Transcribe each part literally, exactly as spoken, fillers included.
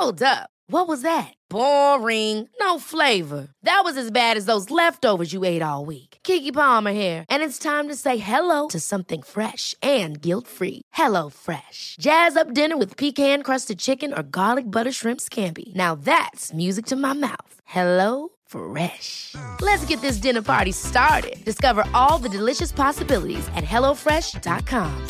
Hold up. What was that? Boring. No flavor. That was as bad as those leftovers you ate all week. Keke Palmer here, and it's time to say hello to something fresh and guilt-free. Hello Fresh. Jazz up dinner with pecan-crusted chicken or garlic butter shrimp scampi. Now that's music to my mouth. Hello Fresh. Let's get this dinner party started. Discover all the delicious possibilities at hello fresh dot com.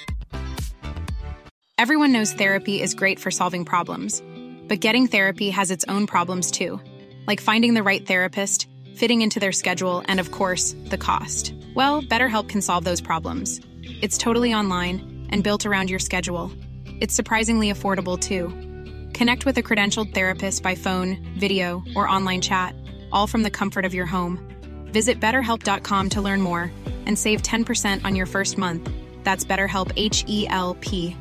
Everyone knows therapy is great for solving problems. But getting therapy has its own problems too, like finding the right therapist, fitting into their schedule, and of course, the cost. Well, BetterHelp can solve those problems. It's totally online and built around your schedule. It's surprisingly affordable too. Connect with a credentialed therapist by phone, video, or online chat, all from the comfort of your home. Visit better help dot com to learn more and save ten percent on your first month. That's BetterHelp, H E L P.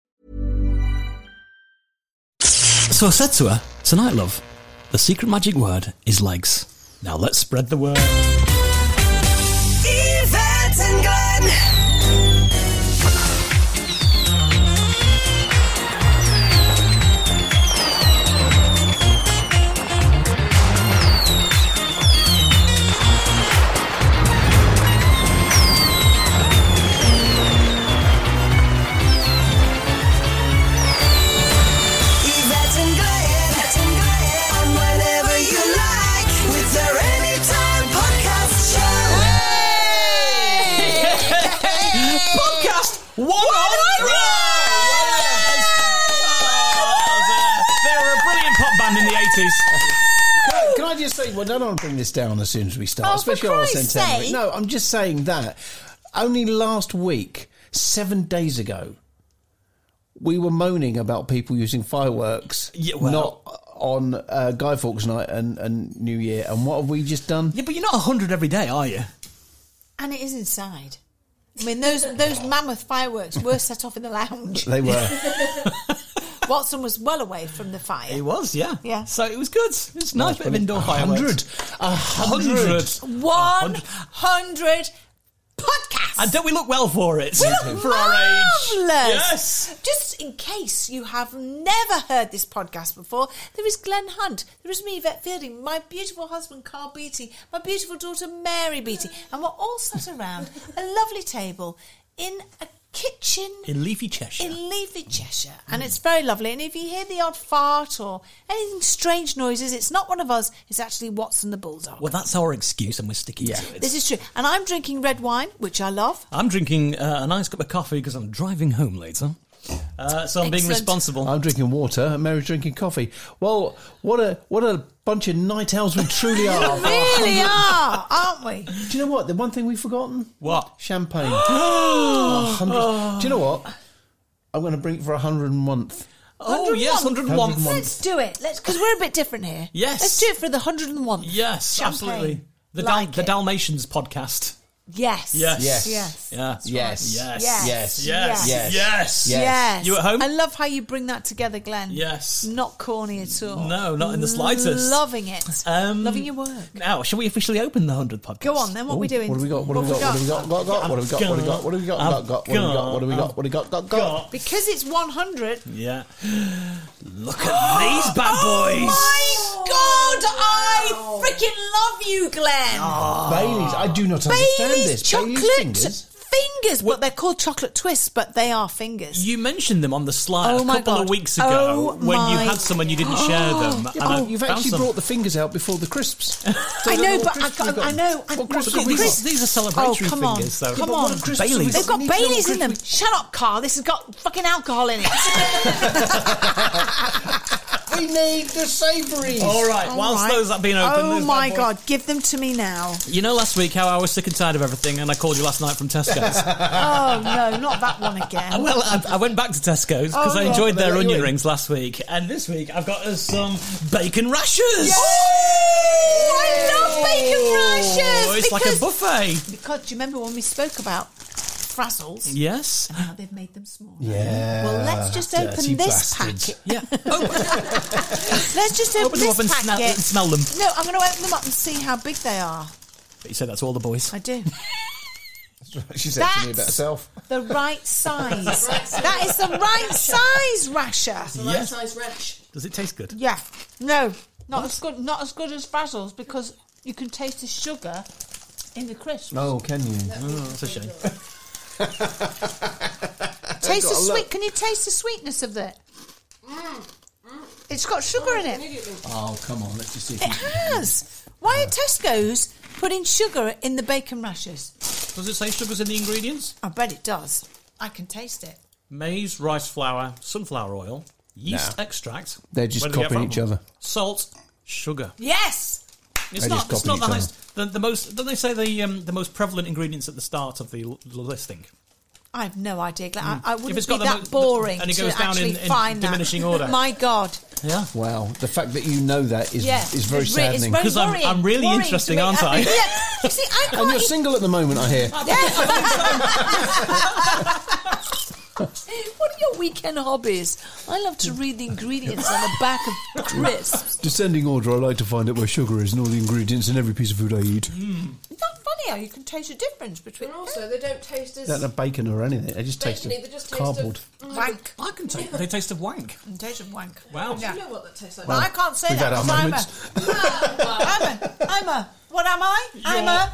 So I said to her, tonight, love, the secret magic word is legs. Now let's spread the word. Yvette and Glenn. One hundred! Yes! Oh, they were a brilliant pop band in the eighties. Can I, can I just say, well, I don't want to bring this down as soon as we start, oh, especially on our centenary. No, I'm just saying that only last week, seven days ago, we were moaning about people using fireworks, yeah, well, not on uh, Guy Fawkes Night and, and New Year. And what have we just done? Yeah, but you're not one hundred every day, are you? And it is inside. I mean, those those mammoth fireworks were set off in the lounge. They were. Watson was well away from the fire. He was, yeah. Yeah. So it was good. It was a nice Oh, bit of indoor fireworks. A hundred. One hundred podcasts. And don't we look well for it? We look for marvellous. our age. Yes. Just in case you have never heard this podcast before, there is Glenn Hunt, there is me, Yvette Fielding, my beautiful husband, Carl Beattie, my beautiful daughter, Mary Beattie, and we're all sat around a lovely table in a kitchen in Leafy Cheshire. In Leafy Cheshire. And it's very lovely. And if you hear the odd fart or anything strange noises, it's not one of us, it's actually Watson the Bulldog. Well, that's our excuse and we're sticking yeah. to it. This is true. And I'm drinking red wine, which I love. I'm drinking uh, a nice cup of coffee because I'm driving home later. Uh, so I'm Excellent. being responsible. I'm drinking water and Mary's drinking coffee. Well, what a what a bunch of night owls we truly are. We really are, aren't we? Do you know what? The one thing we've forgotten? What? Champagne. oh, oh. Do you know what? I'm going to bring it for a hundred and one. Oh, yes, one hundred and one. Let's do it. Let's because we're a bit different here. Yes. Let's do it for the one hundred and one. Yes, Champagne. absolutely. The, like Dal- the Dalmatians podcast. Yes. Yes. Yes. Yes. Yeah. Yes. Yes. Yes. Yes. Yes. Yes. Yes. Yes. Yes. You at home? I love how you bring that together, Glenn. Yes. Not corny at all. No, not in the slightest. Loving it. Um, Loving your work. Now, shall we officially open the one hundred podcast? Go on, then. What are we doing? What have we got? What have we got? What have we got? Got, got. What have we got? What have we got? What have we got? Got, got. What have we got? What have we got? What have we got? Got, got. Because it's one hundred. Yeah. Look at these bad boys. Oh, my God. I freaking love you, Glenn. Oh. Baileys. I do not understand Bailey's this. chocolate Bailey's fingers. fingers, but they're called chocolate twists, but they are fingers. You mentioned them on the slide Oh a my couple God. of weeks ago Oh when you my- had some and you didn't share them. Yeah, and but I you've found actually some. brought the fingers out before the crisps. So I don't know, what but crisps I, we've I, got. I know. I, What crisps what have we crisps- got? These are celebratory Oh, come on. fingers. Though. Come But what on. are crisps Baileys. have we They've got We need to know Baileys what in them. crisps Shut up, Carl. This has got fucking alcohol in it. We need the savouries. All right, All whilst right. those have been open, Oh those my bad boys- God, give them to me now. You know last week how I was sick and tired of everything and I called you last night from Tesco's? Oh no, not that one again. Well, I, I went back to Tesco's because Oh, I yeah. enjoyed They their let you onion in. rings last week. And this week I've got us some bacon rashers. Oh, I love bacon Oh, rashers. it's like a because- buffet. Because do you remember when we spoke about frazzles? Yes. And how they've made them small. Yeah. Well, let's just dirty open this bastards. packet. Yeah. Oh, Let's just open, open them this up and smell, packet. smell them. No, I'm going to open them up and see how big they are. You said that to all the boys. I do. She said to me about That's herself. the right size. That is the right size rasher. The right size rash. Does it taste good? Yeah. No, not as good. Not as good as Frazzles because you can taste the sugar in the crisps. Oh, can you? Oh, that's a shame. Taste the Gotta sweet. look. Can you taste the sweetness of it? It's got sugar in it. Oh, come on. Let's just see if It you has. Why are Tesco's putting sugar in the bacon rashers? Does it say sugars in the ingredients? I bet it does. I can taste it. Maize, rice flour, sunflower oil, yeast No. extract. They're just Where do they get copying that each from? other. Salt, sugar. Yes. It's They're not. just It's not copying the each highest. The, the most. Don't they say the um, the most prevalent ingredients at the start of the, l- the listing? I have no idea. Glenn. I, I wouldn't it's be got the that mo- the- boring and it to goes down actually in- in find diminishing that. order. My God. Yeah. Wow, the fact that you know that is Yeah. is very It's re- it's saddening. very 'Cause I'm- worrying. I'm really Worrying interesting, to me. aren't I? Yeah. You see, I And can't you're eat- single at the moment, I hear. What are your weekend hobbies? I love to read the ingredients on the back of crisps. Descending order, I like to find out where sugar is and all the ingredients in every piece of food I eat. Isn't that funny how you can taste the difference between And also, they don't taste as Not a bacon or anything. They just taste bacony, of they just taste cardboard. of wank? I can take. They taste of wank. And taste of wank. Wow. Yeah. You know what that tastes like? Well, I can't say we've that had our because I'm a, moments. I'm a, I'm a, what am I? I'm a,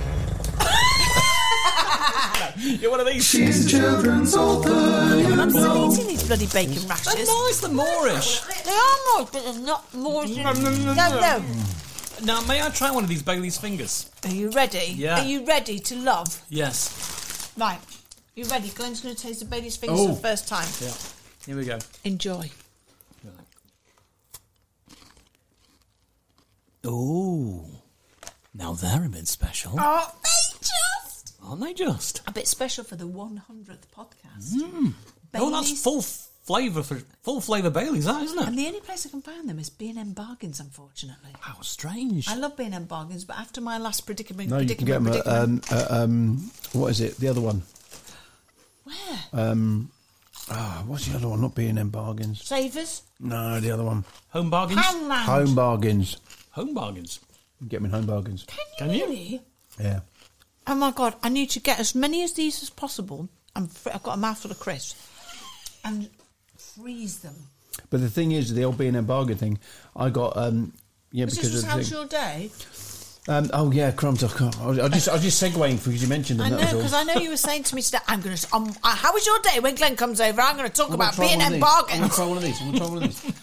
You're one of these. She's children's author. I'm still eating these bloody bacon They're rashers. nice. They're Moorish. They are moist, but they're not moist. No, no. Now, may I try one of these Bailey's fingers? Are you ready? Yeah. Are you ready to love? Yes. Right. You ready? Glenn's going to taste the Bailey's fingers Oh. for the first time. Yeah. Here we go. Enjoy. Oh. Now they're a bit special, Oh, they just aren't they? Just. a bit special for the one hundredth podcast. Oh, that's Bailey's- full flavour for full flavour Bailey's, that isn't it? And the only place I can find them is B and M Bargains, unfortunately. How strange. I love B and M Bargains, but after my last predicament, No, you can get predicament, them at, predicament, um, uh, um, what is it? The other one. where? Ah, what's the other one? Not B and M Bargains. Savers? No, the other one. Home bargains. Poundland. Home Bargains. Home bargains. You can get them in Home Bargains. Can you Can you? really? Yeah. Oh my God, I need to get as many of these as possible. I'm fr- I've got a mouthful of crisps. And freeze them. But the thing is, the old B and M Bargain thing, I got, um, yeah, Was because this of was the How's thing. Your Day? Um, oh yeah, crumbs. I can't- I was I was just, I was just segueing because you mentioned them. I that know, was all. because I know you were saying to me today, I'm going to, um, uh, how was your day when Glenn comes over? I'm going to talk I'm gonna about try B and one of M these. I'm going Bargains. to try one of these. I'm going to try one of these.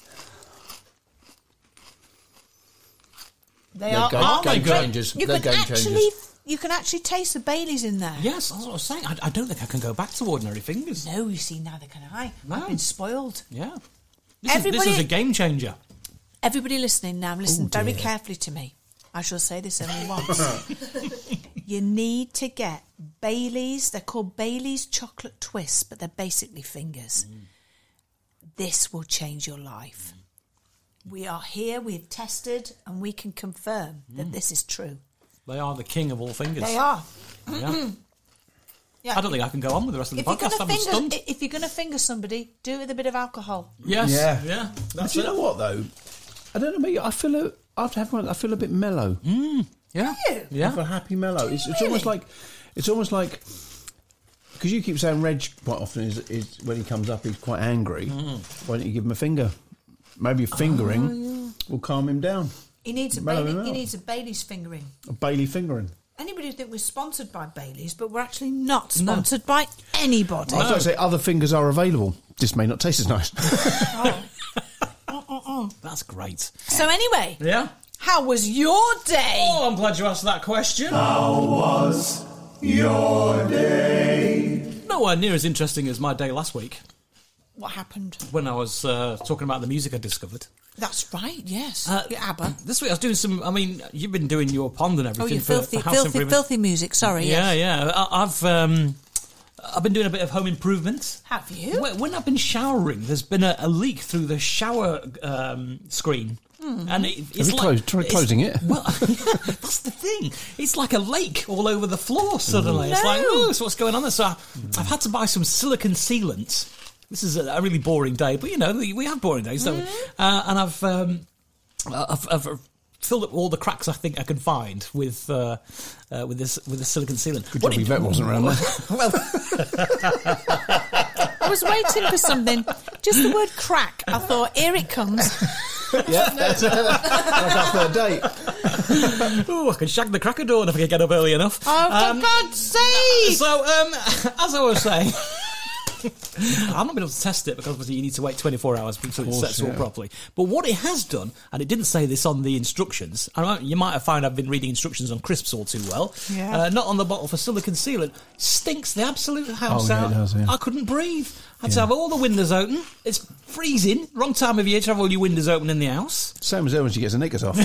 They They're are, game, are game they? changers. You They're can game actually, changers. you can actually taste the Baileys in there. Yes, that's what I was saying. I, I don't think I can go back to ordinary fingers. No, you see, neither can I. No. I've been spoiled. Yeah. This, is, Everybody- this is a game changer. Everybody listening now, listen Oh, very dear. carefully to me. I shall say this only once. You need to get Baileys. They're called Baileys chocolate twists, but they're basically fingers. Mm. This will change your life. We are here, we've tested, and we can confirm Mm. that this is true. They are the king of all fingers. They are. Yeah. Yeah. I don't think I can go on with the rest of the If you're podcast. gonna I'm finger, stunned. i- if you're going to finger somebody, do it with a bit of alcohol. Yes. Yeah. Yeah. But That's do you it. know what though? I don't know. Maybe I feel a, after having one, I feel a bit mellow. Yeah. I feel Yeah. happy mellow. It's, it's almost like, it's almost like, because you keep saying Reg quite often is, is when he comes up he's quite angry. Why don't you give him a finger? Maybe a fingering will calm him down. He needs a Mellow Bailey, him he out. needs a Bailey's fingering. A Bailey fingering. Anybody who think we're sponsored by Baileys, but we're actually not sponsored by anybody. I was going to say other fingers are available. This may not taste as nice. That's great. So anyway, Yeah. how was your day? Oh, I'm glad you asked that question. How was your day? Nowhere near as interesting as my day last week What happened? when I was uh, talking about the music I discovered. That's right, yes. Uh, Yeah, ABBA. This week I was doing some. I mean, you've been doing your pond and Oh, everything you for, filthy, for house filthy, improvement. filthy music. Sorry, Yeah, yes. yeah. I, I've um, I've been doing a bit of home improvement. Have you? When, when I've been showering, there's been a, a leak through the shower um, screen. And it, it's you like, closed- tried it's- closing it? Well, that's the thing. It's like a lake all over the floor suddenly. It's like, No. oh, so what's going on there? So I, I've had to buy some silicon sealant. This is a, a really boring day, but you know, we we have boring days, don't we? Uh, and I've, um, I've, I've filled up all the cracks I think I can find with uh, uh, with this with the silicon sealant. Good What job it- Yvette wasn't around there. Well, was waiting for something. Just the word crack. I thought, here it comes. Yeah, that's, uh, that's our third date. Ooh, I can shag the cracker door if I can get up early enough. Oh, for Um, God's sake! So, um, as I was saying, I'm not been able to test it because obviously you need to wait twenty-four hours until it course, sets all yeah. properly. But what it has done, and it didn't say this on the instructions, and I- you might have found I've been reading instructions on crisps all too well, Yeah. uh, not on the bottle for silicon sealant, stinks the absolute house Oh, yeah, out. it does, yeah. I couldn't breathe. I had to Yeah. have all the windows open. It's freezing. Wrong time of year to have all your windows open in the house. Same as her when she gets her knickers off.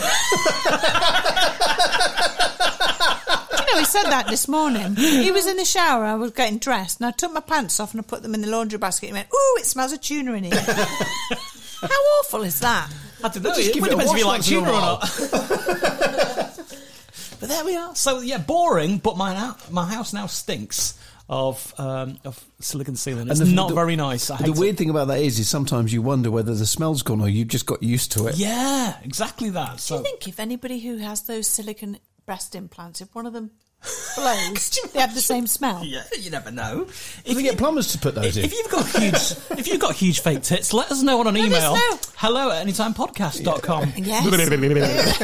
You know, he said that this morning. He was in the shower, I was getting dressed, and I took my pants off and I put them in the laundry basket. He went, ooh, it smells of tuna in here. How awful is that? I don't know. Just It give it a depends if you like wash once in a tuna or while. not. But there we are. So yeah, boring. But my hou- my house now stinks of um, of silicon sealant. It's the- not the- very nice. I The hate it. weird thing about that is, is sometimes you wonder whether the smell's gone or you've just got used to it. Yeah, exactly that. Do So you think if anybody who has those silicon breast implants, if one of them blows, they have the same smell? yeah, you never know. If If, we you, get plumbers to put those in. if you've got huge if you've got huge fake tits, let us know on an us email. know. Hello at anytimepodcast dot com. Yes.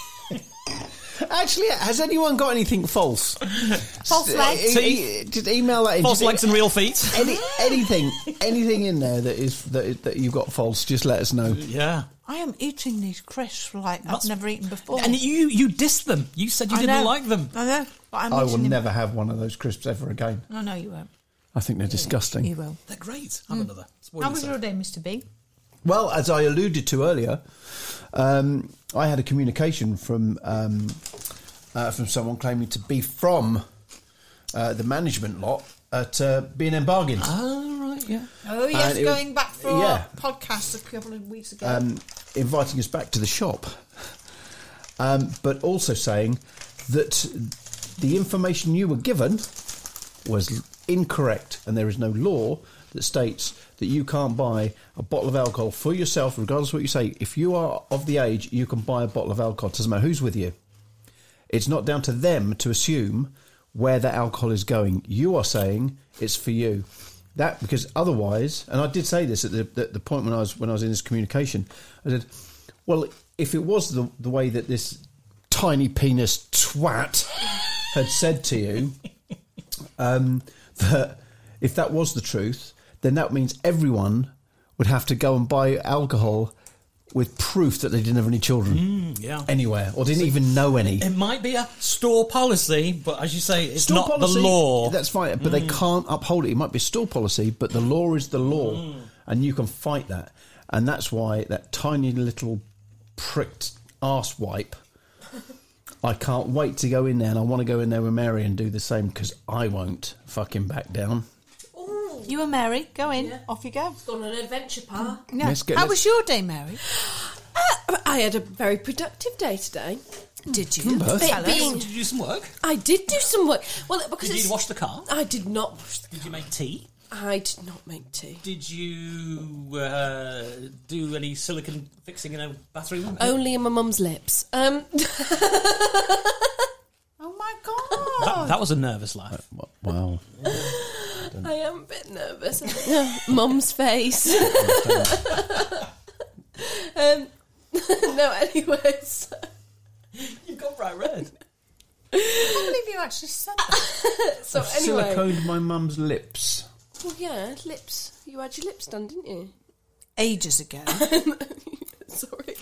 Actually, has anyone got anything false? False legs. E- e- just email that in. False Just legs and real feet. Any, anything, anything in there that is that, that you've got false, just let us know. Yeah. I am eating these crisps like That's- I've never eaten before. And you you dissed them. You said you I didn't know. like them. I know. But I'm I will eating them. never have one of those crisps ever again. No, no, you won't. I think they're disgusting. You will. They're great. Have another. It's what How you was say. your day, Mister B? Well, as I alluded to earlier, um, I had a communication from um, uh, from someone claiming to be from uh, the management lot at uh, B and M Bargains. Oh, right, yeah. Oh, yes, And it was- going back for yeah. a podcast a couple of weeks ago. um, inviting us back to the shop, um, but also saying that the information you were given was incorrect, and there is no law that states that you can't buy a bottle of alcohol for yourself, regardless of what you say. If you are of the age, you can buy a bottle of alcohol. It doesn't matter who's with you. It's not down to them to assume where that alcohol is going. You are saying it's for you. That because otherwise, and I did say this at the, the, the point when I was when I was in this communication, I said, well, if it was the the way that this tiny penis twat had said to you, um, that if that was the truth, then that means everyone would have to go and buy alcohol with proof that they didn't have any children Mm, yeah. anywhere or didn't even know any. It might be a store policy, but as you say, it's Store not policy, the law. That's fine, but they can't uphold it. It might be store policy, but the law is the law, and you can fight that. And that's why that tiny little pricked arse wipe, I can't wait to go in there, and I want to go in there with Mary and do the same, because I won't fucking back down. You and Mary, go in. Off you go. Gone on an adventure, Pa. Yeah. Let's get- How let's- was your day, Mary? Uh, I had a very productive day today. Did you? Both. It Tell us. being- Did you do some work? I did do some work. Well, because Did it's, you wash the car? I did not wash the Did you make tea? I did not make tea. Did you uh, do any silicon fixing in a bathroom? Only in my mum's lips. Um, Oh my God. That, that was a nervous laugh. Wow. I am a bit nervous. Mum's face. um, no, anyways. You've got bright red. I can't believe you actually said that. So anyway. Siliconed my mum's lips. Well, yeah, lips. You had your lips done, didn't you? Ages ago. Sorry.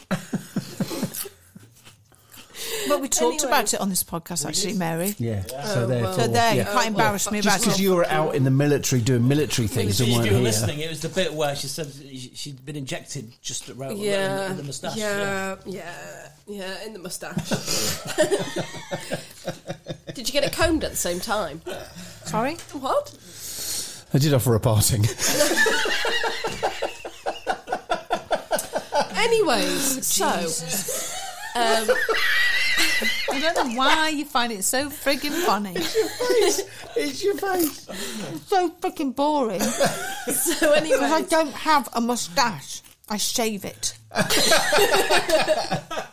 But we talked Anyway. about it on this podcast, actually, Mary. Yeah. So Oh, therefore, So there, you yeah. can't embarrass me Just about because it. you were out in the military doing military things and If weren't you were here. listening, it was the bit where she said she'd been injected just around Yeah, in the moustache. yeah, yeah, yeah, in the moustache. Did you get it combed at the same time? Sorry? What? I did offer a parting. Anyways, so um, I don't know why you find it so frigging funny. It's your face. So freaking boring. so Because I anyway, don't have a moustache. I shave it. I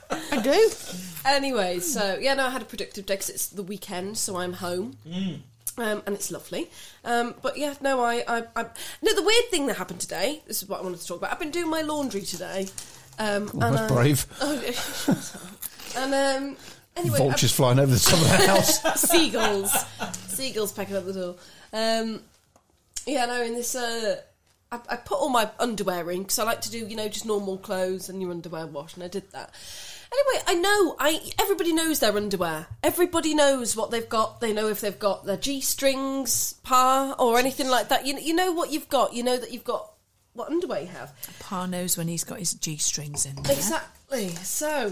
do. anyway, so yeah, no, I had a productive day because it's the weekend, so I'm home. Um, and it's lovely. Um, but yeah, no, I, I, I... No, the weird thing that happened today, this is what I wanted to talk about. I've been doing my laundry today. Um, Oh, and that's I- brave. Oh, yeah, shut up. And, um... Anyway, Vultures flying over the top of the house. seagulls. Seagulls pecking up the door. Um, yeah, no, in this... Uh, I, I put all my underwear in, because I like to do, you know, just normal clothes and your underwear wash, and I did that. Anyway, I know, I everybody knows their underwear. Everybody knows what they've got. They know if they've got their G-strings, Pa, or anything like that. You, you know what you've got. You know that you've got what underwear you have. Pa knows when he's got his G-strings in there. Exactly. So,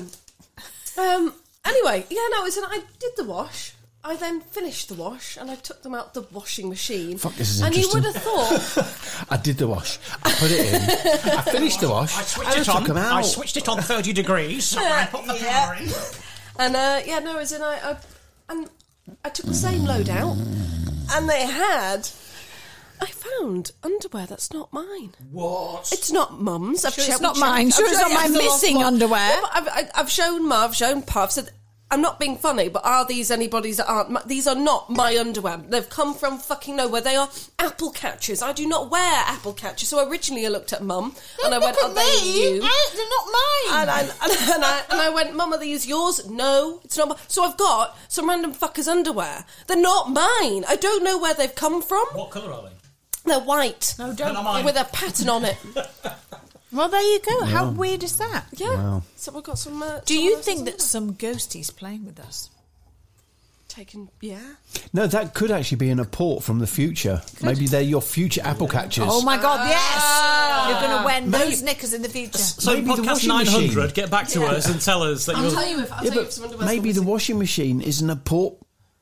um, anyway, yeah, no, it's an, I did the wash. I then finished the wash and I took them out the washing machine. Fuck, this is and you interesting. would have thought... I did the wash. I put it in. I finished the wash. I switched and it I on. took them out. I switched it on thirty degrees. So I put the Yeah. power in. And, uh, yeah, no, as in I, I... And I took the same load out and they had... I found underwear that's not mine. What? It's not Mum's. I've Sure checked- it's not checked- mine. Sure I've it's not checked my the last missing one. underwear. Yeah, but I've, I- I've shown Ma, I've shown Pa, I've said... I'm not being funny, but are these anybody's that aren't... My, these are not my underwear. They've come from fucking nowhere. They are apple catchers. I do not wear apple catchers. So originally I looked at Mum and I went, are they you? They're not mine. And I, and, and, I, and I went, Mum, are these yours? No, it's not mine. So I've got some random fucker's underwear. They're not mine. I don't know where they've come from. What colour are they? They're white. No, They're don't. not mine. With a pattern on it. Well, there you go. How weird is that? Yeah. Wow. So we've got some... Uh, Do someone you else's think that underwear. some ghostie's playing with us? Taken... Yeah. No, that could actually be an apport from the future. Maybe they're your future apple catchers. Oh my God, yes! You're going to wear Maybe- those knickers in the future. So Maybe the podcast washing nine hundred, machine. get back to Yeah. us and tell us that I'll you're... tell you if... I'll Yeah, tell you if but some underwear's maybe gone the missing. washing machine is an apport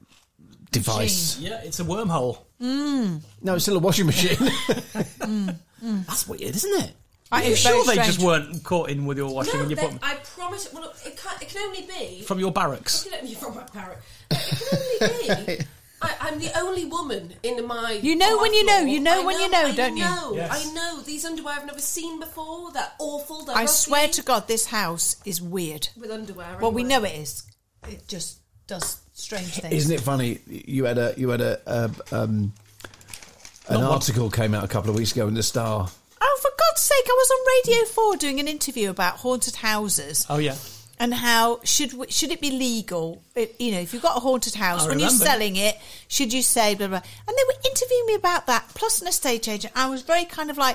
device. Yeah, it's a wormhole. No, it's still a washing machine. That's weird, isn't it? That Are you is sure very they strange. just weren't caught in with your washing No, and you they- put them I promise... Well, look, it, can't, it can only be... from your barracks? It can only from my parrot. It can only be... I, I'm the only woman in my... You know on my when you know, floor. you know I when you know, I don't you? know, Yes. I know. These underwear I've never seen before. They're awful. They're I ugly. swear to God, this house is weird. With underwear. Well, we anyway. know it is. It just does strange things. Isn't it funny? You had a you had a, a um, an Not one. article came out a couple of weeks ago in the Star. Oh, for God's sake, I was on Radio four doing an interview about haunted houses. Oh, yeah. And how should we, should it be legal? It, you know, if you've got a haunted house, I when you're remember. selling it, should you say blah, blah? And they were interviewing me about that, plus an estate agent. I was very kind of like,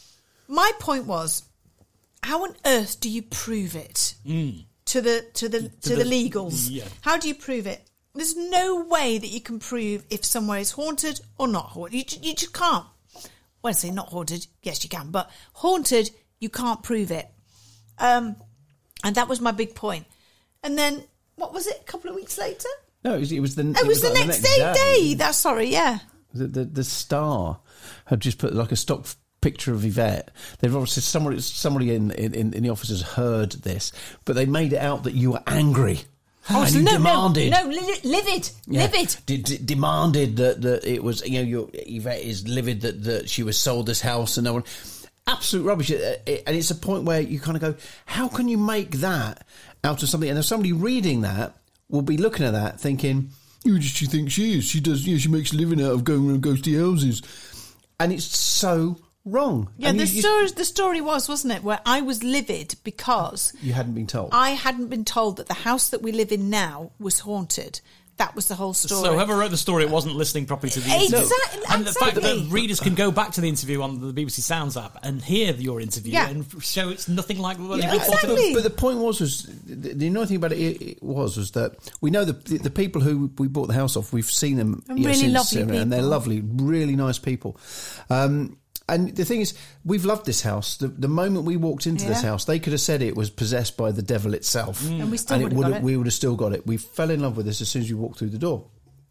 my point was, how on earth do you prove it to the to the to, the, the- legals? yeah. How do you prove it? There's no way that you can prove if somewhere is haunted or not haunted. You, ju- you just can't. Well, I say not haunted. Yes, you can, but haunted, you can't prove it. Um. And that was my big point. And then, what was it, a couple of weeks later? No, it was, it was the. It, was, the like next day, day. That's sorry, yeah. The, the the Star had just put like a stock f- picture of Yvette. They've obviously somebody somebody in in, in the office has heard this, but they made it out that you were angry. and you no, demanded. no, no, li- livid, Yeah. livid. D- d- demanded that, that it was, you know, your Yvette is livid that, that she was sold this house and no one. Absolute rubbish. It- it- And it's a point where you kind of go, how can you make that out of something? And if somebody reading that will be looking at that thinking, who does she think she is? She does, you know, she makes a living out of going around ghosty houses. And it's so wrong. Yeah, And the you, you- story, the story was, wasn't it, where I was livid because you hadn't been told. I hadn't been told that the house that we live in now was haunted. That was the whole story. So whoever wrote the story wasn't listening properly to the interview. Exactly, And the fact that exactly. readers can go back to the interview on the B B C Sounds app and hear your interview Yeah. and show it's nothing like what Yeah, they reported. exactly. But the point was, was the, the annoying thing about it, it was, was that we know the, the the people who we bought the house off. We've seen them, And you know, really since, lovely uh, and they're people. lovely, really nice people. Um, and the thing is, we've loved this house. The, the moment we walked into this Yeah. house, they could have said it was possessed by the devil itself, And we still and would have would got have, it. we would have still got it. We fell in love with this as soon as we walked through the door.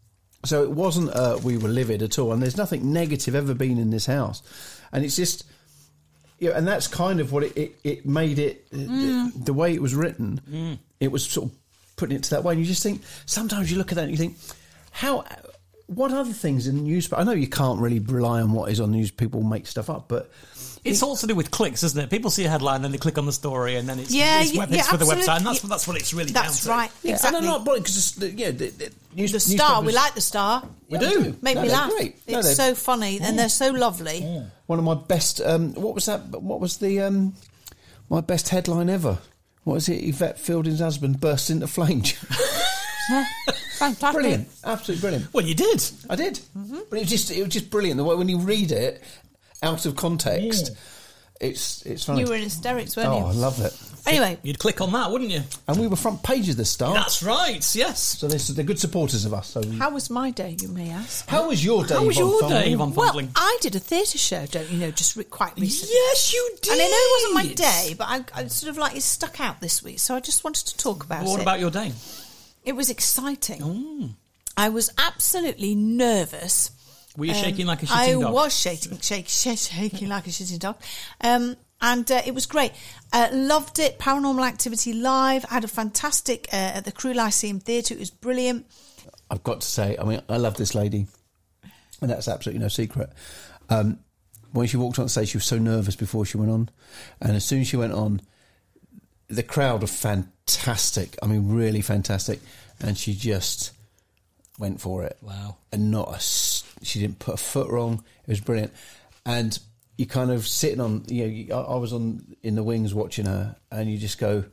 So it wasn't uh, we were livid at all, and there's nothing negative ever been in this house, and it's just, yeah, and that's kind of what it it, it made it Mm. the, the way it was written. It was sort of putting it to that way, and you just think sometimes you look at that and you think, how what other things in the newspaper? I know you can't really rely on what is on the news. People make stuff up, but It's all to do with clicks, isn't it? People see a headline, then they click on the story, and then it's, Yeah, it's yeah, web hits yeah, for the absolutely. website, and that's, Yeah. that's what it's really That's down to. right. yeah, Exactly. and I'm not because yeah, the, the, news, The Star, we newspapers- like the Star. Yeah, We do. Make No, me they're laugh. great. No, It's they're- so funny and they're so lovely. One of my best. Um, what was that? What was the um, my best headline ever? What was it? Yvette Fielding's husband burst into flames. Fantastic. Brilliant, absolutely brilliant. Well, you did. I did, Mm-hmm. but it was just it was just brilliant. The way when you read it out of context, it's it's funny. You were in hysterics, weren't oh, you? I love it. Anyway, You'd click on that, wouldn't you? And we were front page of the Star. That's right, yes. So this, they're good supporters of us. So we, how was my day, you may ask? how was your day? How was Yvonne your Fumbling? day, Yvonne Well, Fumbling? I did a theatre show, don't you know, just re- quite recently. Yes, you did. And I know it wasn't my day, but I, I sort of like it stuck out this week, so I just wanted to talk about What it. about your day? It was exciting. Mm. I was absolutely nervous. Were you Um, shaking like a I shitting dog? was shaking, shake, shake, shaking like a shitting dog. Um, and uh, it was great. Uh, loved it. Paranormal Activity Live. Had a fantastic uh, at the Crew Lyceum Theatre. It was brilliant. I've got to say, I mean, I love this lady, and that's absolutely no secret. Um, when she walked on stage, she was so nervous before she went on, and as soon as she went on, the crowd were fantastic. I mean, really fantastic, and she just went for it. Wow. And not a, s- she didn't put a foot wrong. It was brilliant, and you kind of sitting on, you know, you, I, I was on in the wings watching her, and you just go.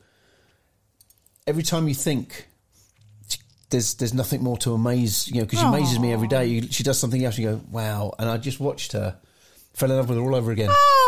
Every time you think there's there's nothing more to amaze, you know, because she amazes me every day. You, she does something else, you go, wow. And I just watched her, fell in love with her all over again.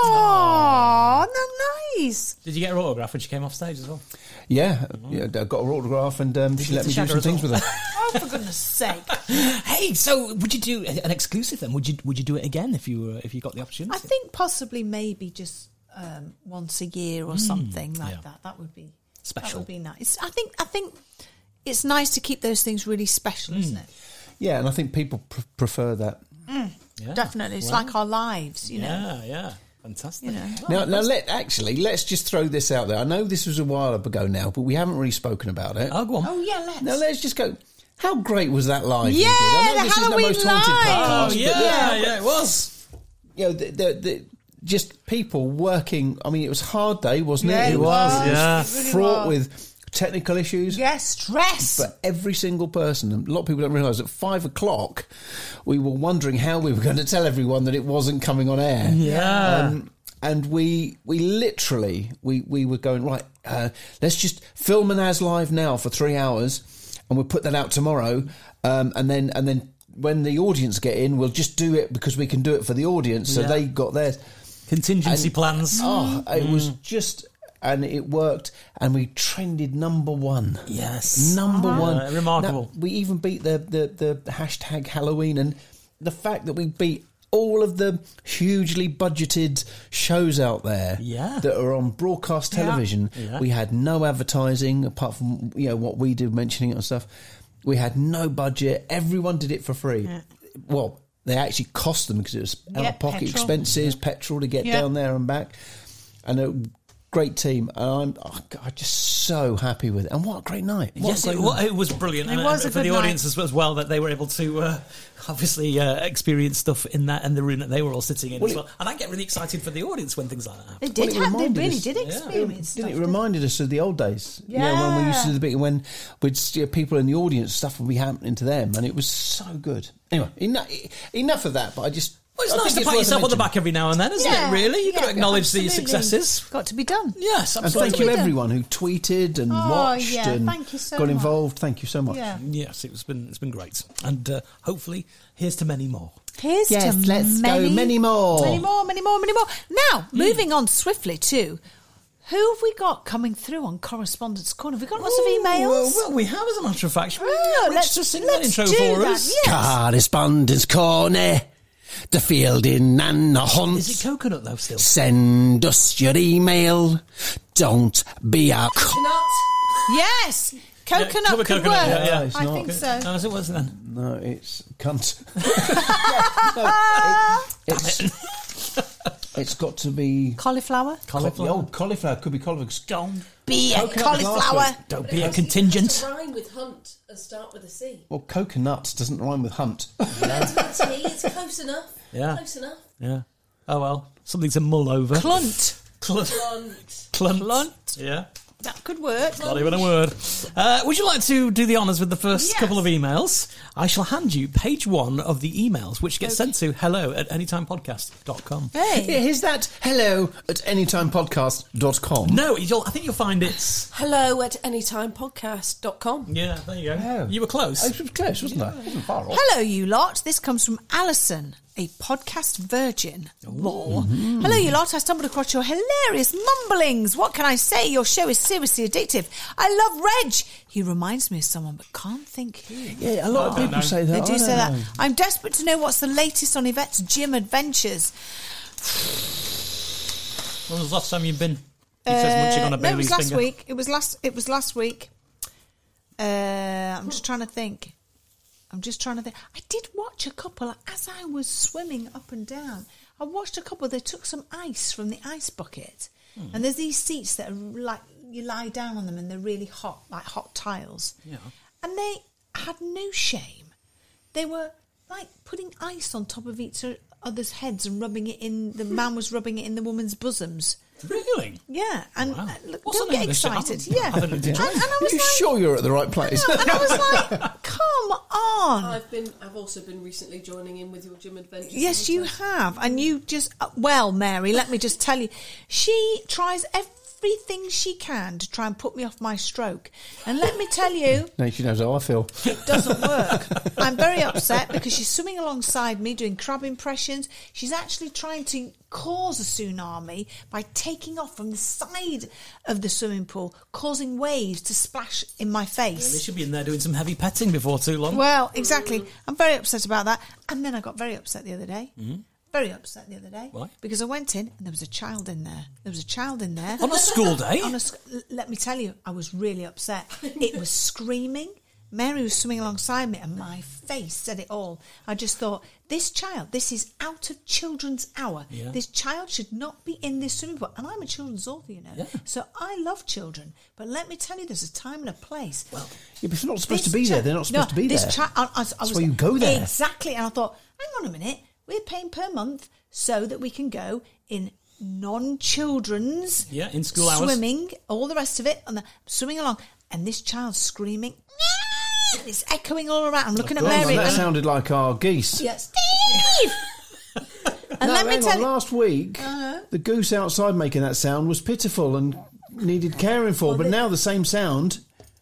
Oh, no, nice. Did you get her autograph when she came off stage as well? Yeah, yeah, I got her autograph, and um, she you let me get do to some shag her things as with her. Oh, for goodness sake. Hey, so would you do an exclusive then? Would you would you do it again if you were if you got the opportunity? I think possibly maybe just um, once a year or something like yeah. that. That would be Special. That would be nice. I think. I think it's nice to keep those things really special, isn't it? Yeah, and I think people pr- prefer that. Yeah. Definitely, it's Wow. like our lives, you know. Yeah, yeah, fantastic. You know. Now, now let actually let's just throw this out there. I know this was a while ago now, but we haven't really spoken about it. Oh, go on. Oh yeah, let's. Now let's just go. How great was that live? we Yeah, did? I know the this Halloween is the most haunted live. podcast, Oh, but yeah, yeah, it was. you know, the, the, the, just people working. I mean, it was a hard day, wasn't Yeah, it? it was. Yeah. It really fraught was. with technical issues. Yes, stress. But every single person, and a lot of people don't realise, at five o'clock, we were wondering how we were going to tell everyone that it wasn't coming on air. Yeah. Um, and we we literally, we, we were going, right, uh, let's just film an As Live now for three hours, and we'll put that out tomorrow. Um, and then and then when the audience get in, we'll just do it because we can do it for the audience. So Yeah. they got theirs. Contingency And- plans. Oh, it was Mm. just... And it worked, and we trended number one. Yes. Number Ah. one. Uh, remarkable. Now, we even beat the, the, the hashtag Halloween, and the fact that we beat all of the hugely budgeted shows out there Yeah. that are on broadcast television. Yeah. We had no advertising apart from, you know, what we do, mentioning it and stuff. We had no budget. Everyone did it for free. Well, they actually cost them because it was out Yeah, of pocket petrol. expenses, petrol to get Yeah. down there and back. And a great team. And I'm, oh God, I'm just so happy with it. And what a great night. What Yes, a great it, night. wa- it was brilliant. It And, was uh, a for good the night. audience as, as well, that they were able to uh, obviously uh, experience stuff in that in the room that they were all sitting in Well, as it- well. And I get really excited for the audience when things like that happen. They did Well, it have, they reminded really us- did Yeah. experience stuff. Didn't it reminded us of the old days? You know, when we used to do the big, when we'd see people in the audience, stuff would be happening to them, and it was so good. Anyway, enough, enough of that. But I just, Well, it's I nice think to pat worth a yourself on the mention. back every now and then, isn't Yeah, it? Really, you've got yeah, to acknowledge the absolutely. successes. Got to be done. Yes, And absolutely. thank you, Absolutely. everyone who tweeted and Oh, watched yeah, and thank you so got much. involved. Thank you so much. Yeah. Yes, it's been it's been great, and uh, hopefully here's to many more. Here's Yes, to let's go. many, Many more. Many more, many more, many more. Now, moving on swiftly to who have we got coming through on Correspondence Corner? Have we got lots of emails? Well, well, we have, as a matter of fact. Should we Oh, get Rich let's- to sing that let's intro do for that, us? yeah. Correspondence Corner, the Fielding and the Hunt. Is it coconut though? Still. Send us your email. Don't be a c- Yes, coconut Yeah, cover could coconut, work. yeah, yeah. It's I not. think so. No, as it was then. No, it's cunt. Yeah, no, it, it's, it's got to be Cauliflower. the old cauliflower. Could be cauliflower. Stone. be a Coconut cauliflower. last week. Don't be a contingent. It has to rhyme with hunt and start with a C. Well, coconuts doesn't rhyme with hunt. That's my T. It's close enough. Yeah. Close enough. Yeah. Oh well, something to mull over. Clunt. Clunt. Blunt. Clunt. Clunt. Yeah. That could work. Not even a word. Uh, would you like to do the honours with the first Yes. couple of emails? I shall hand you page one of the emails, which gets sent to hello at anytimepodcast dot com. Yeah, Hey. here's that hello at anytimepodcast dot com. No, you'll, I think you'll find it's... Hello at anytimepodcast dot com. Yeah, there you go. Oh. You were close. I was close, wasn't I? I wasn't far off. Hello, you lot. This comes from Alison, a podcast virgin. Lol. Hello, you lot. I stumbled across your hilarious mumblings. What can I say? Your show is seriously addictive. I love Reg. He reminds me of someone, but can't think who. Yeah, a lot of I don't people know. say that. They I do don't say that. know. I'm desperate to know what's the latest on Yvette's gym adventures. When was the last time you've been? He says munching on a Uh, no, it Bailey's was last finger. week. It was last. It was last week. Uh, I'm just trying to think. I'm just trying to think. I did watch a couple as I was swimming up and down. I watched a couple. They took some ice from the ice bucket, Hmm. and there's these seats that are like you lie down on them, and they're really hot, like hot tiles. Yeah. And they had no shame. They were like putting ice on top of each other's heads and rubbing it in. The man was rubbing it in the woman's bosoms. Really? Yeah, and Wow. uh, look, What's don't the get name of the show? I excited. haven't- Yeah, I haven't and, enjoyed and it. I was you like, sure you're at the right place? no, and I was like, come on. I've been. I've also been recently joining in with your gym adventures. Yes, you have, and you just uh, well, Mary. Let me just tell you, she tries everything she can to try and put me off my stroke, and let me tell you, No, she knows how I feel. it doesn't work. I'm very upset because she's swimming alongside me doing crab impressions. She's actually trying to cause a tsunami by taking off from the side of the swimming pool, causing waves to splash in my They face. should be in there doing some heavy petting before too long. Well, exactly. I'm very upset about that. And then I got very upset the other day. Very upset the other day. Why? Because I went in and there was a child in there. There was a child in there. On a school day? On a sc- l- let me tell you, I was really upset. It was screaming. Mary was swimming alongside me, and my face said it all. I just thought, this child, this is out of children's hour. Yeah. This child should not be in this swimming pool. And I'm a children's author, you know. Yeah. So I love children. But let me tell you, there's a time and a place. Well, Yeah, but if they're not supposed this to be there, chi- they're not supposed no, to be this there. Chi- I, I, I That's was, why you go there. Exactly. And I thought, hang on a minute, we're paying per month so that we can go in non-children's Yeah, in school hours. swimming, all the rest of it, and the, swimming along, and this child's screaming, and it's echoing all around. I'm looking at Hang on, Mary. that and, sounded like our geese. yeah, Steve! and No, let me hang tell on, you, last week, the goose outside making that sound was pitiful and needed caring for, but now the same sound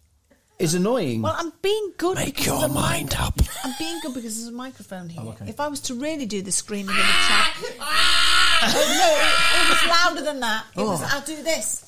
is annoying. well, I'm being good. Make because your there's a mind mic- up. I'm being good because there's a microphone here. Oh, okay. If I was to really do the screaming of a child, oh, no, it, it was louder than that. It was. I'll do this.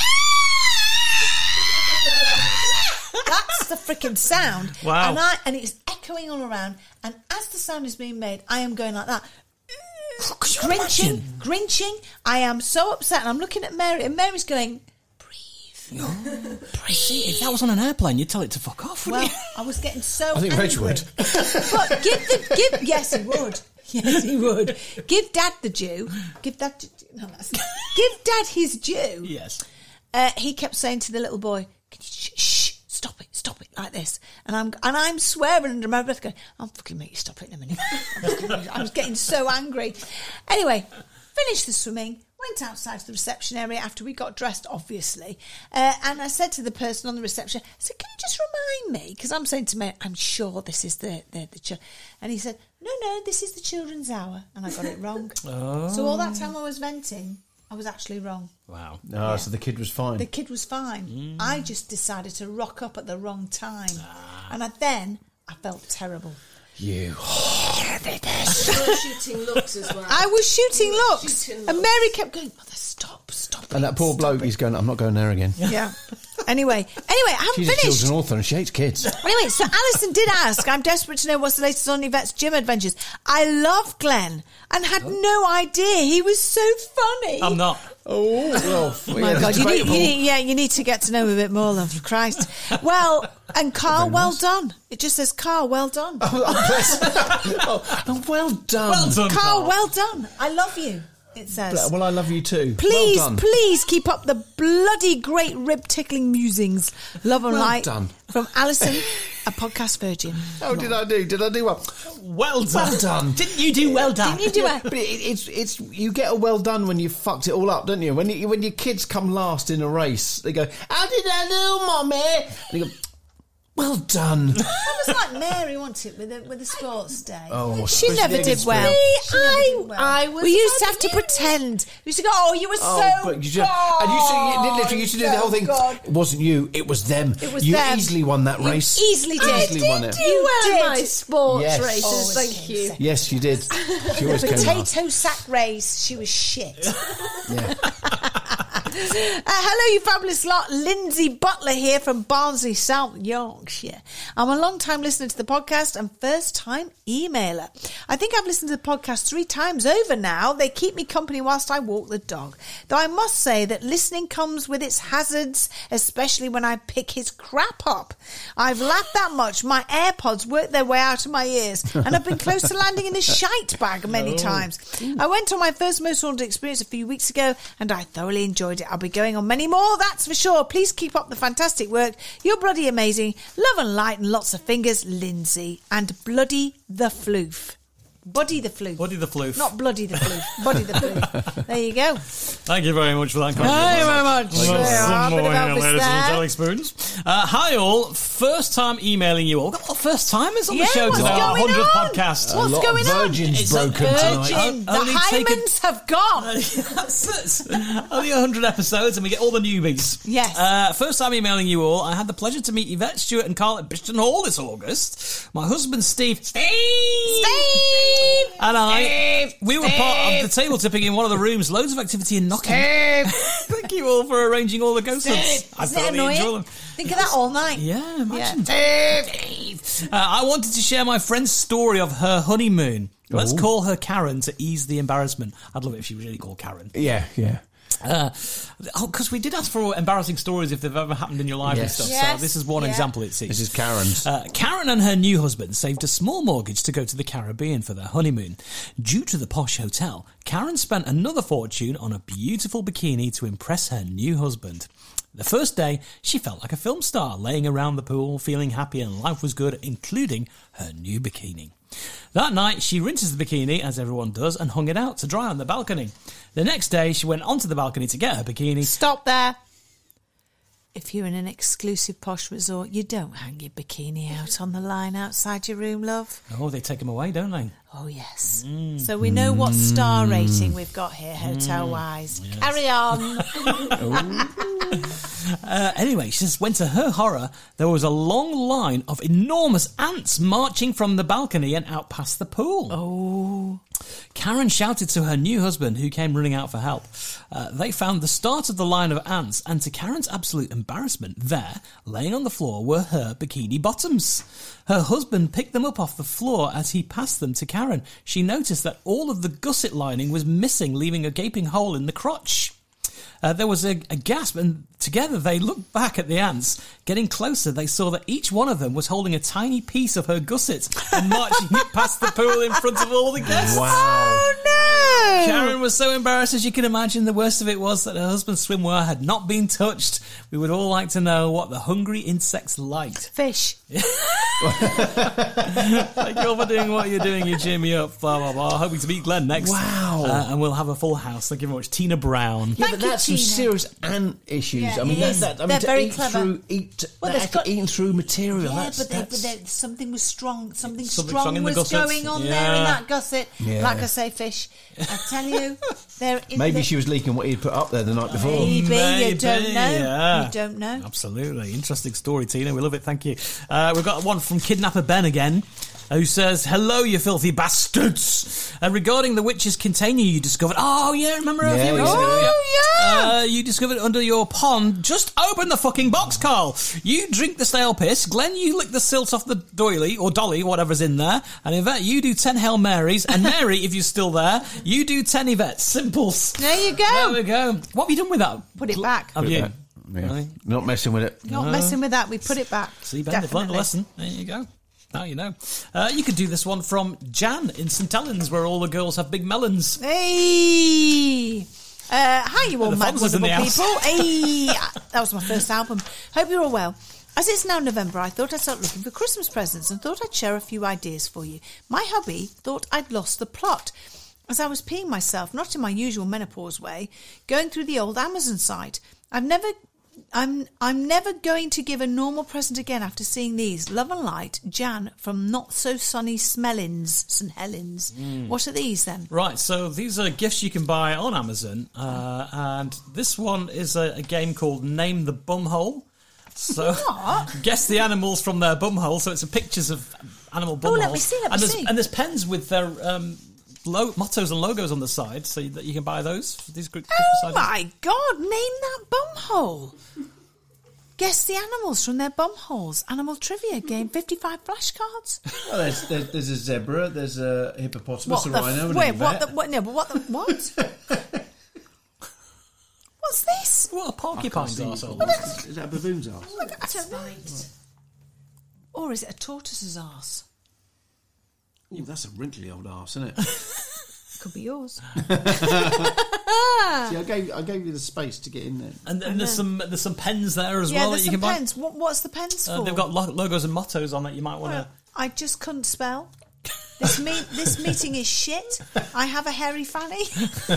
That's the freaking sound. Wow. And I and it's echoing all around. And as the sound is being made, I am going like that. Could you Grinching, imagine? grinching. I am so upset. And I'm looking at Mary, and Mary's going, breathe. See, if that was on an airplane, you'd tell it to fuck off, wouldn't Well, I was getting so I think Reg angry. would. But give the give yes he would. Yes he would. Give Dad the due. Give Dad no, that's, give Dad his due. you? Yes. Uh, he kept saying to the little boy, "Can you shh, shh, stop it, stop it," like this. And I'm and I'm swearing under my breath, going, "I'll fucking make you stop it in a minute." I was getting- I was getting so angry. Anyway, finished the swimming. Went outside to the reception area after we got dressed, obviously. Uh, and I said to the person on the reception, I said, "Can you just remind me?" Because I'm saying to Mary, "I'm sure this is the the, the ch-. And he said, "No, no, this is the children's hour." And I got it wrong. Oh. So all that time I was venting, I was actually wrong. Wow. No, so the kid was fine. The kid was fine. Mm. I just decided to rock up at the wrong time. Ah. And I, then I felt terrible. You. You were shooting looks as well. I was shooting You were looks. shooting And looks. Mary kept going, "Mother, stop, stop And it, that poor stop bloke, it." he's going, I'm not going there again. Yeah. Anyway, anyway, I haven't She's a finished. children's author and she hates kids. Anyway, so Alison did ask, I'm desperate to know what's the latest on Yvette's gym adventures. I love Glenn and had no idea he was so funny. I'm not. Oh, well. Oh my God, you need, you need, yeah, you need to get to know him a bit more, love. Christ. Well, and Carl, well done. It just says, Carl, well done. oh, oh, well done. Well done, Carl, Carl. well done. I love you. It says. Well, I love you too. Please, well done. please keep up the bloody great rib-tickling musings. Love and Well light done. from Alison, a podcast virgin. How did I do? Did I do well? Well done. Well done. Didn't you do well done? Didn't you do it? But it, it's it's you get a well done when you fucked it all up, don't you? When you, when your kids come last in a race, they go, "How did I do, mommy?" And you go, "Well done." That was like Mary, wasn't it, with the, with the sports day? Oh, she especially never David did well. Smith. She never I- did well. I was We used to so have to good. pretend. We used to go, oh, you were Oh, so but you just, and you, should, you literally used to do the whole thing. God. It wasn't you, it was them. It was you them. easily won that You race. easily did. Easily won it. Do you did. well in my sports Yes. races? Always Thank came you. second. Yes, you did. She always came last. Potato sack race, she was shit. Yeah. Uh, hello, you fabulous lot. Lindsay Butler here from Barnsley, South Yorkshire. I'm a long time listener to the podcast and first time emailer. I think I've listened to the podcast three times over now. They keep me company whilst I walk the dog. Though I must say that listening comes with its hazards, especially when I pick his crap up. I've laughed that much. My AirPods work their way out of my ears and I've been close to landing in a shite bag many times. I went on my first most haunted experience a few weeks ago and I thoroughly enjoyed it. I'll be going on many more, that's for sure. Please keep up the fantastic work. You're bloody amazing. Love and light and lots of fingers, Lindsay. And bloody the floof. Buddy the floof. Buddy the floof. Not bloody the floof. Buddy the floof. There you go. Thank you very much for that. Thank you very much. Well, Yeah, a some bit of more, Elvis ladies and there. gentlemen, experience. Uh, hi all, first time emailing you all. Got a lot of first timers on Yeah, the show what's today. Our going hundredth on? podcast. A What's lot going of on? virgins It's a broken virgin. tonight. Virgin. The Only taken- hymens have gone. That's it. Only one hundred episodes and we get all the newbies. Yes. Uh, first time emailing you all. I had the pleasure to meet Yvette, Stewart and Carl at Bishton Hall this August. My husband Steve, Steve, Steve! and I, Steve! we were part of the table tipping in one of the rooms. Loads of activity and knocking. Thank you all for arranging all the ghost hunts. I Isn't it thoroughly annoying? enjoy them. Think of that all night. Yeah, imagine. Yeah. Dave. Uh, I wanted to share my friend's story of her honeymoon. Let's Oh. call her Karen to ease the embarrassment. I'd love it if she was really called Karen. Yeah, yeah. Uh, oh, because we did ask for embarrassing stories if they've ever happened in your life Yes. and stuff. Yes. So this is one Yeah. example, it seems. This is Karen's. Uh, Karen and her new husband saved a small mortgage to go to the Caribbean for their honeymoon. Due to the posh hotel, Karen spent another fortune on a beautiful bikini to impress her new husband. The first day, she felt like a film star, laying around the pool, feeling happy and life was good, including her new bikini. That night, she rinses the bikini, as everyone does, and hung it out to dry on the balcony. The next day, she went onto the balcony to get her bikini. Stop there. If you're in an exclusive posh resort, you don't hang your bikini out on the line outside your room, love. Oh, they take them away, don't they? Oh, yes. So we know what star rating we've got here, hotel-wise. Carry on. Uh, anyway, she says, when to her horror, there was a long line of enormous ants marching from the balcony and out past the pool. Oh. Karen shouted to her new husband, who came running out for help. Uh, they found the start of the line of ants, and to Karen's absolute embarrassment, there, laying on the floor, were her bikini bottoms. Her husband picked them up off the floor as he passed them to Karen. She noticed that all of the gusset lining was missing, leaving a gaping hole in the crotch. Uh, there was a, a gasp, and together they looked back at the ants. Getting closer, they saw that each one of them was holding a tiny piece of her gusset and marching it past the pool in front of all the guests. Oh, no. Karen was so embarrassed, as you can imagine. The worst of it was that her husband's swimwear had not been touched. We would all like to know what the hungry insects liked. Fish. Thank you all for doing what you're doing. You cheer me up. Blah, blah, blah. Hoping to meet Glenn next. Wow. Uh, and we'll have a full house. Thank you very much. Tina Brown. Yeah, Thank but you, that's some Tina. serious ant issues. Yeah, I mean, it that, is. that, I mean, They're to very eat clever. through, eat, Well, that they've got- eating through material. Yeah, that's, but, they, but that's, they, something was strong. Something, Something strong, strong in the was gusset. going on there Yeah. in that gusset. Yeah. Like I say, fish. I tell you, they're in maybe the, she was leaking what he'd put up there the night before. Maybe, Maybe, you don't know. yeah. You don't know. Absolutely. Interesting story, Tina. We love it. Thank you. Uh, we've got one from Kidnapper Ben again, who says, hello, you filthy bastards. Uh, regarding the witch's container you discovered. Oh, yeah, remember a Yeah, few weeks yeah. ago? Oh, yeah. Uh, you discovered it under your pond. Just open the fucking box, Carl. You drink the stale piss. Glenn, you lick the silt off the doily, or dolly, whatever's in there. And Yvette, you do ten Hail Marys. And Mary, if you're still there, you do ten Yvette. Simples. There you go. There we go. What have you done with that? Put it back. Have Put it you? back. Yeah. Really? Not messing with it. Not messing with that. We put it back. See, Ben, they've learned a Definitely. lesson. There you go. Now you know. Uh, you could do this one from Jan in St Helens, where all the girls have big melons. Hey! Uh, hi, you all The mad, Fonz is in wonderful the people. Hey! That was my first album. Hope you're all well. As it's now November, I thought I'd start looking for Christmas presents and thought I'd share a few ideas for you. My hubby thought I'd lost the plot as I was peeing myself, not in my usual menopause way, going through the old Amazon site. I've never... I'm I'm never going to give a normal present again after seeing these. Love and light, Jan from Not So Sunny Smellins, St Helens. Mm. What are these then? Right, so these are gifts you can buy on Amazon, uh, and this one is a, a game called Name the Bumhole. So what? Guess the animals from their bumhole. So it's a pictures of animal bumholes. Oh, let me see, let me and there's, see. And there's pens with their um, lo- mottos and logos on the side, so that you can buy those. These Christmas Oh items. my God, name that bumhole. Guess the animals from their bumholes. Animal trivia game, fifty-five flashcards. Well, there's, there's, there's a zebra, there's a hippopotamus, a the rhino, f- and wait, an what the, yvet. what, no, but what the, what? What's this? What a porcupine's See, arsehole. Is that a baboon's arse? I don't know. Or is it a tortoise's arse? Ooh, that's a wrinkly old arse, isn't it? Could be yours. See, I gave I gave you the space to get in there. And then there's some there's some pens there as Yeah, well that there's you some can buy. pens. What, what's the pens Uh, for? they've got lo- logos and mottos on it. You might want to. Well, I just couldn't spell. This me- this meeting is shit. I have a hairy fanny.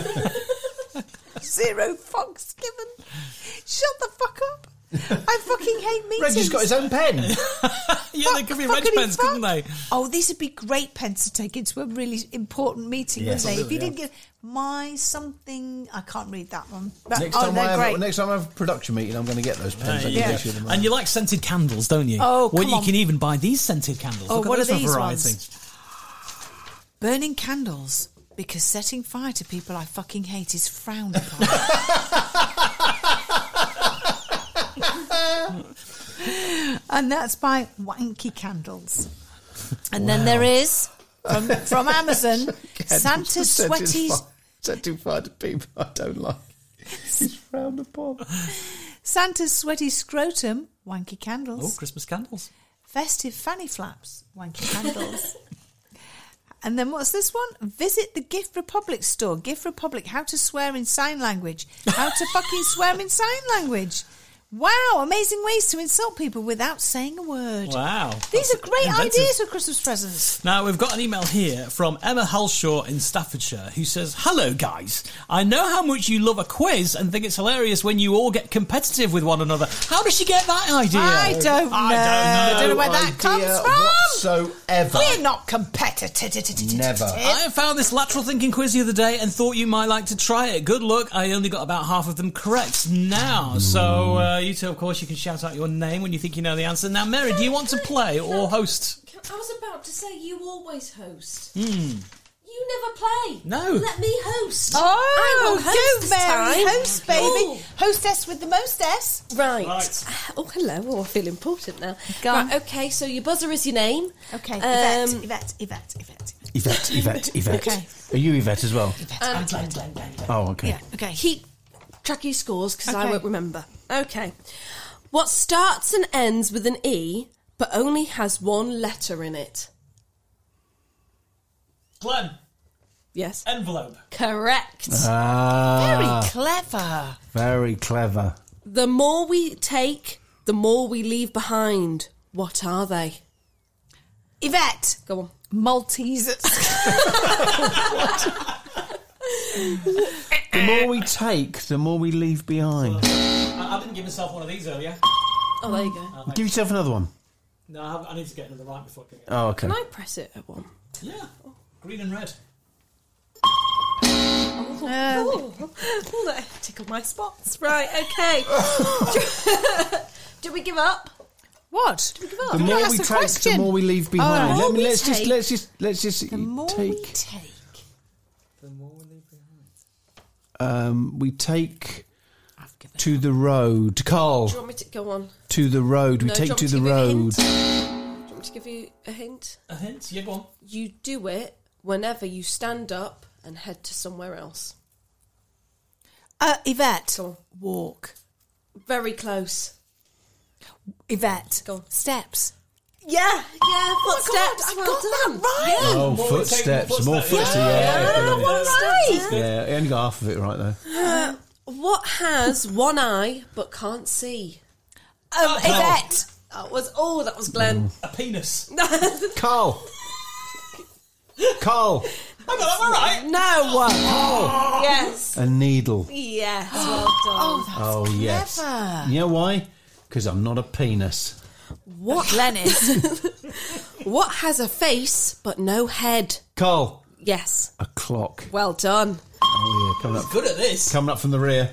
Zero fucks given. Shut the fuck up. I fucking hate meetings. Reggie's got his own pen. Yeah, they could be red Fuckity pens, fuck. couldn't they? Oh, these would be great pens to take into a really important meeting, Yes, wouldn't they? If you absolutely, didn't give my something, I can't read that one. But, Next oh, time I they're have great. next time I have a production meeting, I'm going to get those pens. I can Yeah. get you them. And you like scented candles, don't you? Oh, well, come you on. can even buy these scented candles. Oh, Look at what those are for these variety. ones? Burning candles because setting fire to people I fucking hate is frowned upon. And that's by Wanky Candles. And then there is from, from Amazon Santa's Sweaty Setting fire to people I don't like. It's frowned upon. Santa's Sweaty Scrotum Wanky Oh, Candles. Christmas candles. Festive Fanny Flaps Wanky Candles. And then what's this one? Visit the Gift Republic store. Gift Republic, how to swear in sign language. How to fucking swear in sign language. Wow, amazing ways to insult people without saying a word. Wow. These That's are great inventive. ideas for Christmas presents. Now, we've got an email here from Emma Halshaw in Staffordshire who says, Hello, guys. I know how much you love a quiz and think it's hilarious when you all get competitive with one another. How does she get that idea? I don't know. I don't know. I don't know where that idea comes from. whatsoever. We're not competitive. Never. I found this lateral thinking quiz the other day and thought you might like to try it. Good luck. I only got about half of them correct now. So, uh, you two, of course, you can shout out your name when you think you know the answer. Now, Mary, do you want to play or host? I was about to say you always host. Hmm. You never play. No. Let me host. I Oh, will host go, this Mary. time. Host, baby. Oh. Hostess with the mostess. Right. Right. Oh, hello. Oh, I feel important now. Go on. Right, okay, so your buzzer is your name. Okay, Um, Yvette, Yvette, Yvette, Yvette. Yvette, Yvette, Yvette. Okay. Are you Yvette as well? And Oh, okay. Yeah, okay. keep track of your scores because I Okay. won't remember. Okay. What starts and ends with an E but only has one letter in it? Glenn, Yes. envelope. Correct. Ah, Very clever. very clever. The more we take, the more we leave behind. What are they? Yvette. Go on. Maltesers. The more we take, the more we leave behind. I, I didn't give myself one of these earlier. Oh, there you go. Give yourself another one. No, I, have, I need to get another right before I can get Oh, okay. Can I press it at one? Yeah. Green and red. Oh, oh, that tickled my spots. Right, okay. Do we give up? What? Do we give up? The You more asked we the take, question. the more we leave behind. more Let me, we let's just take- let's just let's just The more take. we take. The more we leave behind. Um, we take I've given to the road, Carl. Do you want me to go on? To the road. We No, do you take want to me the give you a road. hint? Do you want me to give you a hint? A hint? Yeah, go on. You do it whenever you stand up and head to somewhere else. Uh, Yvette. Go on. Walk. Very close. Yvette. Go on. Steps. Yeah, yeah, footsteps. I well got done. that right. Oh, More footsteps. footsteps. More footsteps. Yeah. Yeah, Yeah, yeah. right. Yeah, I only got half of it right though. What has one eye but can't see? Um, Yvette. That was oh, that was Glenn. A penis. Carl. Carl. I got that all right. No one. Yes. A needle. Yes. Well done. Oh, yes. Clever. You know why? Because I'm not a penis. What? Glenn is. What has a face but no head? Carl. Yes. A clock. Well done. Oh, yeah, coming up, Good at this. coming up from the rear.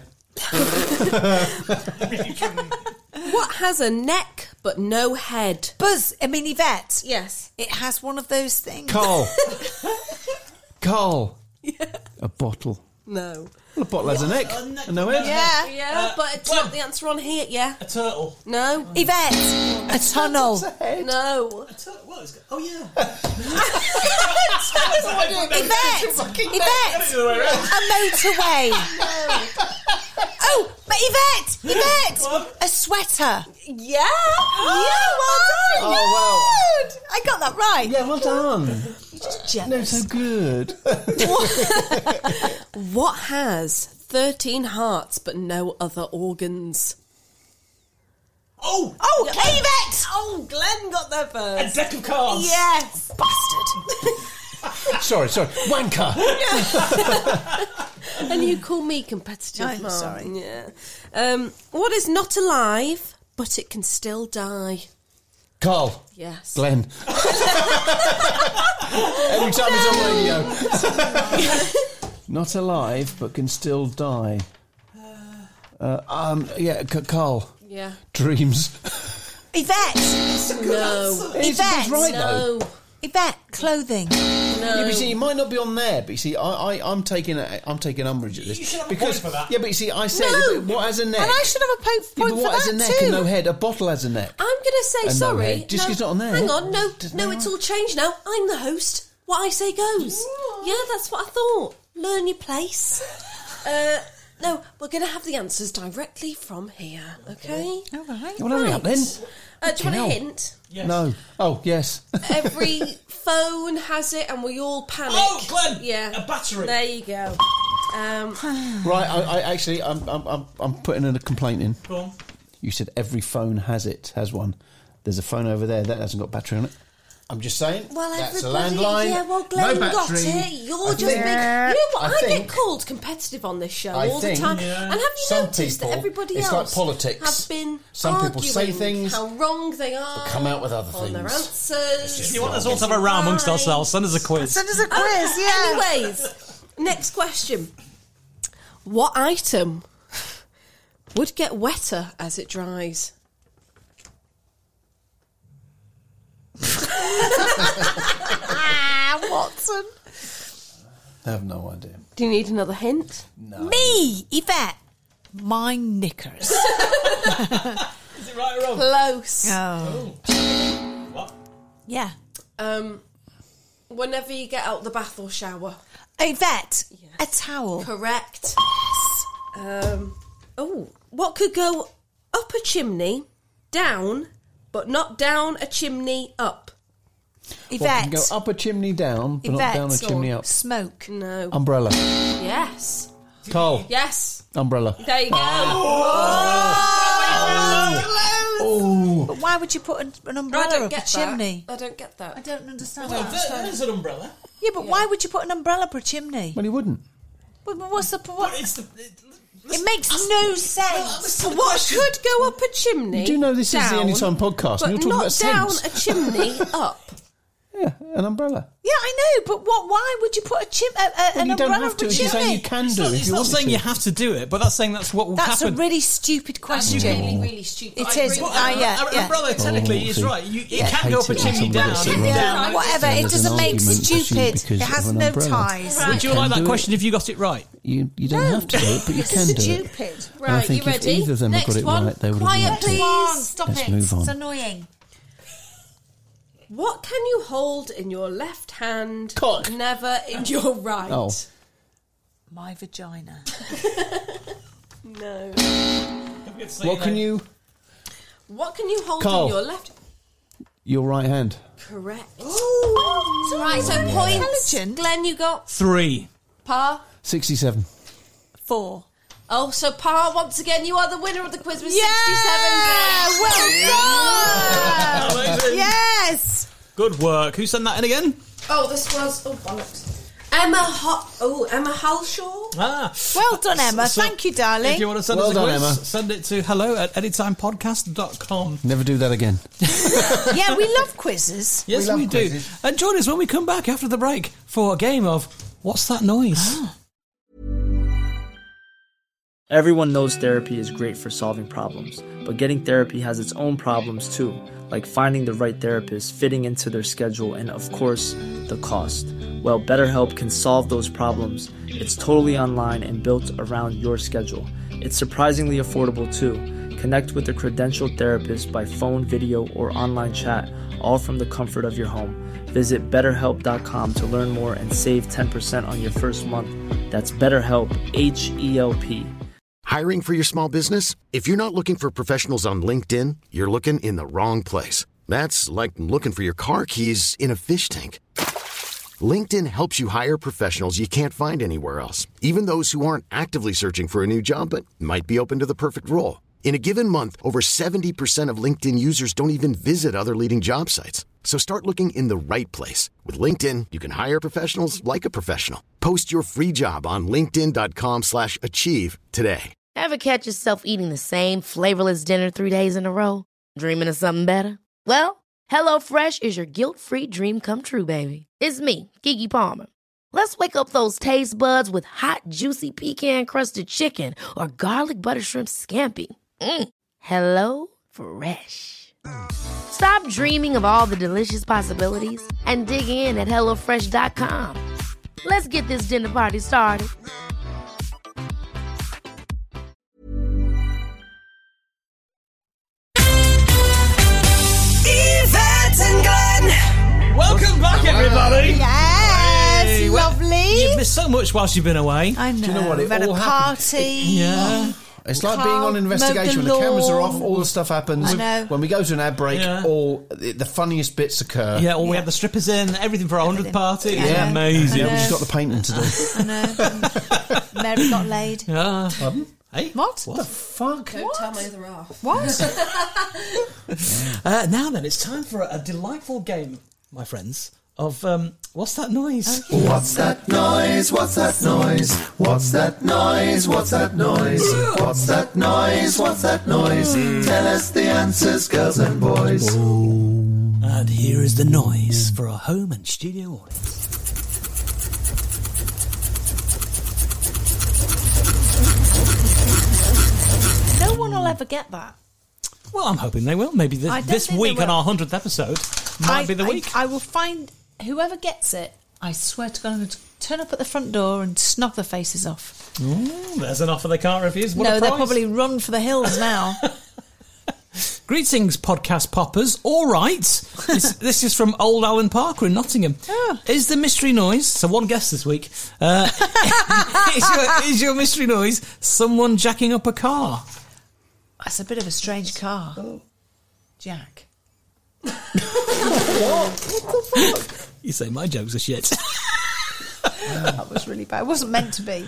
What has a neck but no head? Buzz. I mean, Yvette. Yes. It has one of those things. Carl. Carl. A bottle. No. Well, a bottle has a neck and no head. Yeah. Yeah, but it's not the answer on here. Yeah. A turtle. No. Yvette. A tunnel. No. A turtle. What is it? Oh yeah. Yvette. Yvette. A motorway. Oh, but Yvette. Yvette. A sweater. Yeah. Yeah, well done. Oh, Good. I got that right. Yeah, well done. Just No, jealous. so good. What has thirteen hearts but no other organs? Oh. Oh, Yvette. Oh, Glenn got there A first. deck of cards. Yes. Bastard. sorry, sorry. Wanker. And you call me competitive, I'm Mum. sorry. Yeah. Um, what is not alive but it can still die? Carl. Yes. Glenn. Every time he's on radio. Not alive, but can still die. Uh, um, yeah, C- Carl. Yeah. Dreams. Yvette. No. He's, Yvette. he's right, though. No. Yvette. Clothing. No. Yeah, but you see, it might not be on there. But you see, I, I, I'm taking, a, I'm taking umbrage at this You should have a because, point for that. yeah, but you see, I said No. what has a neck. And I should have a po- yeah, point but for what has that a neck too. and no head? A bottle has a neck. I'm going to say And no sorry. head. Just 'cause it's not on there. Hang on, no, Doesn't no, matter. it's all changed now. I'm the host. What I say goes. Yeah, that's what I thought. Learn your place. Uh, no, we're going to have the answers directly from here, okay? All right. Well, hurry up then. Uh, do you want a hell. hint? Yes. No. Oh, yes. Every phone has it, and we all panic. Oh, Glenn! Yeah, A battery. There you go. Um, Right. I, I actually, I'm, I'm, I'm, I'm putting in a complaint in. Go on. You said every phone has it, has one. There's a phone over there that hasn't got battery on it. I'm just saying. well, that's a everybody, landline. yeah. Well, Glenn no got battery. it. You're I just think- big. You know what? I I, think- get called competitive on this show I all think the time. Yeah. And have you some noticed people, that everybody it's else like politics. have been Some people say arguing things, how wrong they are, come out with other on their things. answers. If you want us all to have a row amongst ourselves, send us a quiz. Send us a quiz, yeah. Anyways, next question. What item would get wetter as it dries? Ah, Watson. I have no idea. Do you need another hint? Me, Yvette. My knickers. Is it right or wrong? Close. Oh. What? Yeah. Um, whenever you get out the bath or shower. Yvette. A towel. Correct. Um, oh, what could go up a chimney, down, but not down a chimney up? What, Yvette. can go up a chimney down, but Yvette. not down a chimney up. Smoke. No. Umbrella. Yes. Carl. Yes. Umbrella. There you go. Oh. But why would you put an, an I umbrella don't up a get chimney? that. I don't get that. I don't understand. Well, that. there- there's an umbrella. Yeah, but why would you put an umbrella up a chimney? Well, he wouldn't. But, but what's the But what? it's the. It, It makes no sense. What could go up a chimney? You do know this is the down, Anytime podcast, but and you're talking not about down sense. a chimney up. Yeah, an umbrella. Yeah, I know, but what? Why would you put a chim, a, a, Well, an you don't umbrella have up to. a It's just saying chimney? you can it's do not, if it's you not want saying to. you have to do it, but that's saying that's what will That's happen. a really stupid question. Really, really stupid. It I is. agree with Ah, that. yeah, An yeah. umbrella technically Oh, is see. right. You, it Yeah. can go up a Hate it when chimney somebody down. says and that. Yeah, down. whatever. There's It an doesn't make argument pursued stupid. because It of has an no umbrella. ties. Right. Would you can like that do question it. if you got it right? You, you don't have to do it, but you can do it. Stupid. And I Right, think you if ready? either of them Next had got it one. right, they would Quiet, have won. please. Come on, stop Let's it. move on. It's annoying. What can you hold in your left hand, Cock. but never in your right? Oh. My vagina. No. What can you... What can you hold Carl. in your left? Your right hand. Correct. Ooh. Right, so points. Intelligent. Glenn, you got Three. par. sixty-seven. Four. Oh, so par, once again, you are the winner of the quiz with Yeah! sixty-seven points. Well done! Amazing. Yes! Good work. Who sent that in again? Oh, this was... Oh, bollocks. Emma Ho- Oh, Emma Halshaw? Ah. Well done, Emma. So- Thank you, darling. If you want to send Well us a done, quiz, Emma. send it to hello at anytimepodcast dot com. Never do that again. Yeah, we love quizzes. Yes, love we, do. quizzes. And join us when we come back after the break for a game of What's That Noise? Everyone knows therapy is great for solving problems, but getting therapy has its own problems too, like finding the right therapist, fitting into their schedule, and of course, the cost. Well, BetterHelp can solve those problems. It's totally online and built around your schedule. It's surprisingly affordable too. Connect with a credentialed therapist by phone, video, or online chat, all from the comfort of your home. Visit better help dot com to learn more and save ten percent on your first month. That's BetterHelp, H E L P. Hiring for your small business? If you're not looking for professionals on LinkedIn, you're looking in the wrong place. That's like looking for your car keys in a fish tank. LinkedIn helps you hire professionals you can't find anywhere else, even those who aren't actively searching for a new job but might be open to the perfect role. In a given month, over seventy percent of LinkedIn users don't even visit other leading job sites. So start looking in the right place. With LinkedIn, you can hire professionals like a professional. Post your free job on linkedin dot com slash achieve today. Ever catch yourself eating the same flavorless dinner three days in a row? Dreaming of something better? Well, HelloFresh is your guilt-free dream come true, baby. It's me, Keke Palmer. Let's wake up those taste buds with hot, juicy pecan-crusted chicken or garlic butter shrimp scampi. Mm. Hello Fresh. Stop dreaming of all the delicious possibilities and dig in at hello fresh dot com. Let's get this dinner party started. Yvette and Glenn. Welcome back, everybody. Yes, Hey, well, lovely. You've missed so much whilst you've been away. I know. Do you know what? It We've had all a happened. party. Yeah. It's like Carl being on an investigation. When mowed the the cameras are lawn. off, all the stuff happens. I know. When we go to an ad break, Yeah. all the the funniest bits occur. Yeah, or we had the strippers in, everything for our hundredth party. Yeah. Yeah, amazing. Yeah, we just got the painting to do. I know. Mary got laid. Yeah. Hey, What? What the fuck? Don't tell my other half. What? Uh, now then, it's time for a, a delightful game, my friends, of um, What's That Noise? What's that noise? What's that noise? What's that noise? What's that noise? What's that noise? What's that noise? Tell us the answers, girls and boys. And here is the noise for our home and studio audience. No one will ever get that. Well, I'm hoping they will. Maybe I this, don't this think week they on will. our hundredth episode might I, be the I- week. I, will find whoever gets it. I swear to God, I'm going to turn up at the front door and snog the faces off. Ooh, there's an offer they can't refuse. What no, a they'll prize. probably run for the hills now. Greetings, podcast poppers. All right. This, this is from Old Alan Parker in Nottingham. Oh. Is the mystery noise, so one guest this week, uh, is, your, is your mystery noise someone jacking up a car? That's a bit of a strange car. Jack. You say my jokes are shit. That was really bad. It wasn't meant to be.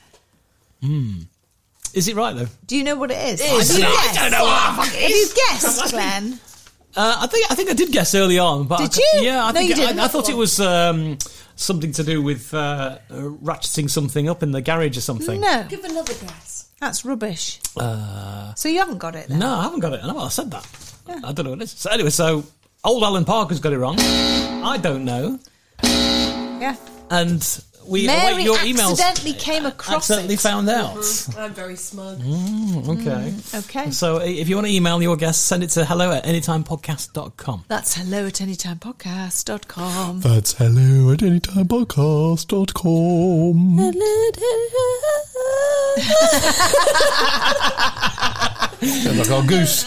Is it right, though? Do you know what it is? Is Have you it? I guessed? don't know what the fuck it Have is. you guessed, Glenn? Uh, I think I think I did guess early on, but Did I, you? Yeah, I No, think you didn't. I, I thought it was um, something to do with uh, uh, ratcheting something up in the garage or something. No, Give another guess. that's rubbish. Uh, So you haven't got it then? no, I haven't got it. No, I said that. I don't know what it is. So anyway, so old Alan Parker's got it wrong. I don't know, Yeah. and we Mary await your emails. accidentally came across Accidentally it. found out. I'm very smug. Okay. Okay. So if you want to email your guests, send it to hello at anytimepodcast dot com. That's hello at anytimepodcast dot com. That's hello at anytimepodcast dot com. Sounds like our goose.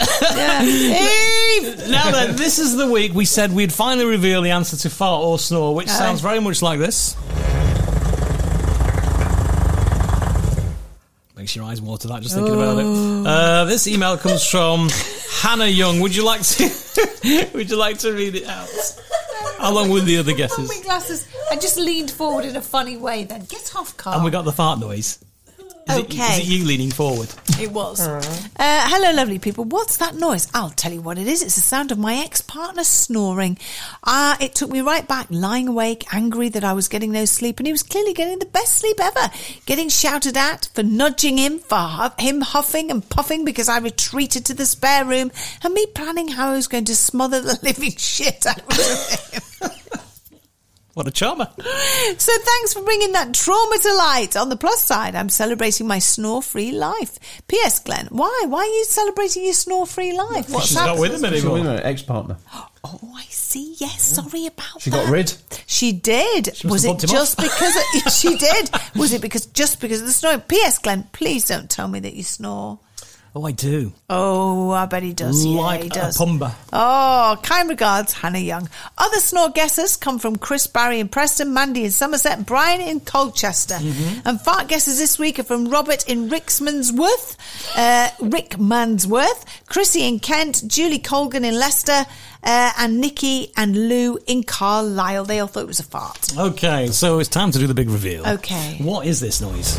Now then, this is the week we said we'd finally reveal the answer to fart or snore, which sounds very much like this. Makes makes your eyes water, that, just thinking about it. Uh, this email comes from Hannah Young. Would you like to Would you like to read it out? Along with the other guesses. My glasses. I just leaned forward in a funny way then. Get off, Carl. And we got the fart noise. Is Okay. It, is it you leaning forward? It was. Uh, hello, lovely people. What's that noise? I'll tell you what it is. It's the sound of my ex-partner snoring. Uh, it took me right back, lying awake, angry that I was getting no sleep, and he was clearly getting the best sleep ever. Getting shouted at for nudging him, for huff, him huffing and puffing because I retreated to the spare room, and me planning how I was going to smother the living shit out of him. What a charmer. So thanks for bringing that trauma to light. On the plus side, I'm celebrating my snore-free life. P S. Glenn, why? Why are you celebrating your snore-free life? What's She's not with him She's anymore. with her ex-partner. Oh, I see. Yes, sorry about She that. got rid. She did. She must Was have it bumped him just off. because of, she did? Was it because just because of the snoring? P S. Glenn, please don't tell me that you snore. Oh, I do. Oh, I bet he does. Like yeah, he a does. pumba. Oh, kind regards, Hannah Young. Other snore guessers come from Chris, Barry in Preston, Mandy in Somerset, and Brian in Colchester. Mm-hmm. And fart guessers this week are from Robert in Ricksmansworth, uh, Rick Mansworth, Chrissy in Kent, Julie Colgan in Leicester, uh, and Nikki and Lou in Carlisle. They all thought it was a fart. Okay, so it's time to do the big reveal. Okay. What is this noise?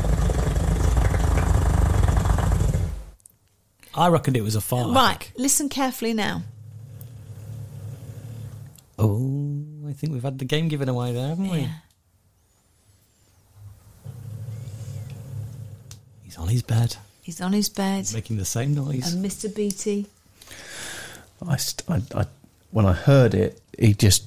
I reckoned it was a fart. I Right, think. listen carefully now. Oh, I think we've had the game given away there, haven't we? Yeah. He's on his bed, He's on his bed, making the same noise. and Mister Beatty. I, st- I, I, when I heard it, he just.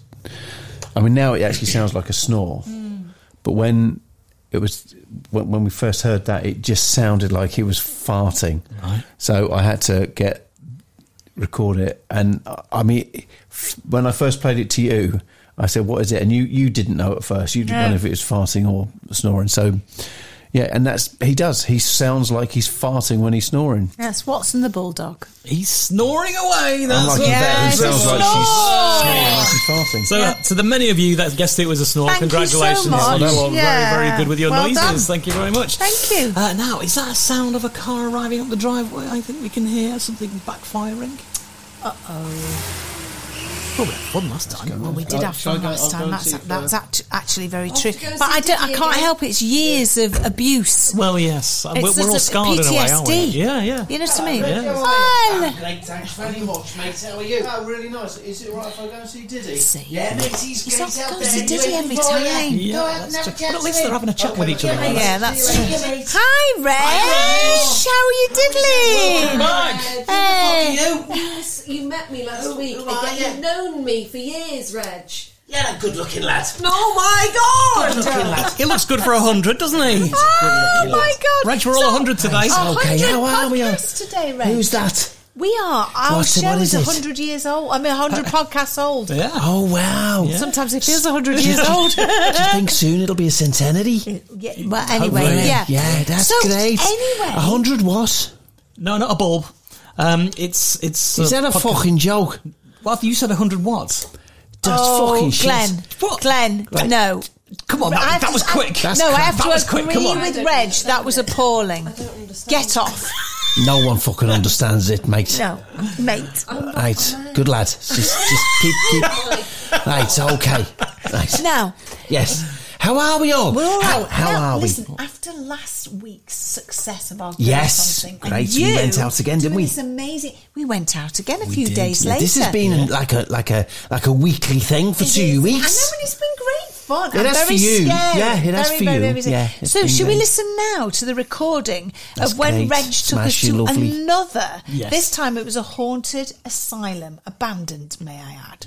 I mean, now it actually sounds like a snore, but when it was when, when we first heard that, it just sounded like he was farting. Right. So I had to get record it, and uh, I mean, f- when I first played it to you, I said, "What is it?" And you you didn't know at first. You didn't No. know if it was farting or snoring. So. Yeah, and that's he does. He sounds like he's farting when he's snoring. That's Watson the Bulldog. He's snoring away. That's Unlike what Yvette, who Yes, sounds like snore. she's snoring like she's farting. So, uh, to the many of you that guessed it was a snore, Thank you so congratulations. much. You are Yeah. very, very good with your Well noises. done. Thank you very much. Thank you. Uh, now, is that a sound of a car arriving up the driveway? I think we can hear something backfiring. Uh-oh. Oh, we had fun last time. Well, we did I'll- have shall I fun go- last I'll go time. and That's see if, that's uh, act- actually very Off true. to go and But see I don't. I Diddy can't again. help it. It's years of abuse. Well, yes. Uh, It's we're, we're all just scarred in a way, aren't we? P T S D. Yeah, yeah. You know what I mean? Yeah. Well, Great, thanks very much, mate. How are you? Oh, really nice. Is it all right if I go and see Diddy? See. Yeah, mate, he's He's great off out to go there. see You Diddy ready every for it? time. Yeah, Go out that's and have a true. chat But at least to they're him. having a chat with each other. Okay, Yeah, that's see you true. later, mate. hi, Reg. How are you diddling? Uh, Hey. Yes, you met me last Who- week. who are Again, you? you've known me for years, Reg. Yeah, good looking lad. Oh my Good God! looking lad. He looks good for a hundred, doesn't he? Oh my God! Reg, we're all a hundred today. A Okay, hundred how are we? podcasts today, Reg. Who's that? We are. Our What's it- show what is is it? a hundred years old. I mean, a hundred podcasts old. Yeah. Oh wow! Yeah. Sometimes it feels a hundred years old. Do you think soon it'll be a centenary? Yeah, well, anyway, Hopefully. yeah, Yeah, that's so, great. Anyway, A hundred what? No, not a bulb. Um, it's it's. Is that a podcast- fucking joke? What you said? A hundred watts. That's oh, fucking shit. Glenn, What? Glenn, Right. no. Come on, I that, have that to- was I- quick. That's no, I crap. have That to was quick, agree come on. with Reg. That was appalling. Get off. No one fucking understands it, mate. No, mate. Right, good lad. Just, just keep, keep. Right, okay. Right. Now, Yes. How are we all? we're all How, right. how now, are we? listen, after last week's success of our Girl Yes, something, and great. We you went out again, didn't doing we? This amazing. We went out again a We few did. days Yeah, later. This has been like a like a like a weekly thing for It two is. I weeks. know, and it's been great fun. It I'm has very for you. Scary. Yeah, it has very, for very, you. Very, very Yeah, it's so, been should we great. listen now to the recording That's of when great. Reg took us Smashing to lovely. another? Yes. This time it was a haunted asylum, abandoned, may I add.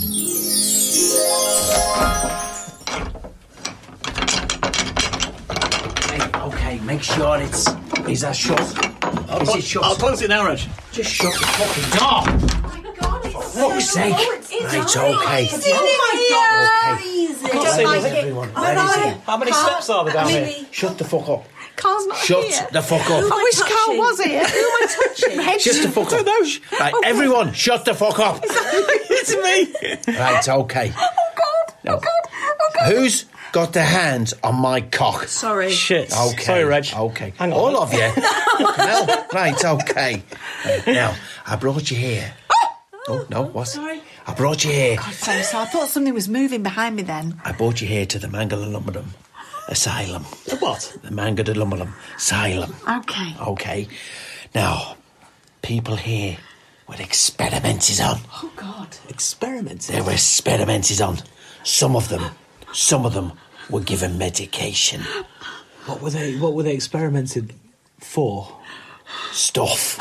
Okay, make sure it's. Is that shut? Is it shut? close it now, Reg. Just shut the fucking door. For fuck's sake. Right, okay. Oh Okay. I Right, everyone. Ready? How many steps are there down here? Shut the fuck up. Carl's not Shut here. the fuck up. I wish Carl was here. Who am I touching? Shut the fuck up. Right, everyone, shut the fuck up. It's me. Right, okay. Oh God! Oh God! Oh God! Who's got their hands on my cock. Sorry. Shit. Okay. Sorry, Reg. Okay. Hang on. All of you. No. Right, okay. Now, I brought you here. Oh, no, what? Sorry. I brought you here. God, sorry, so I thought something was moving behind me then. I brought you here to the Mangalalumbalum Asylum. The what? The Mangalalumbalum Asylum. Okay. Okay. Now, people here were experimented on. Oh, God. Experiments. They were experimented on. Some of them, some of them were given medication. What were they? What were they experimented for? Stuff.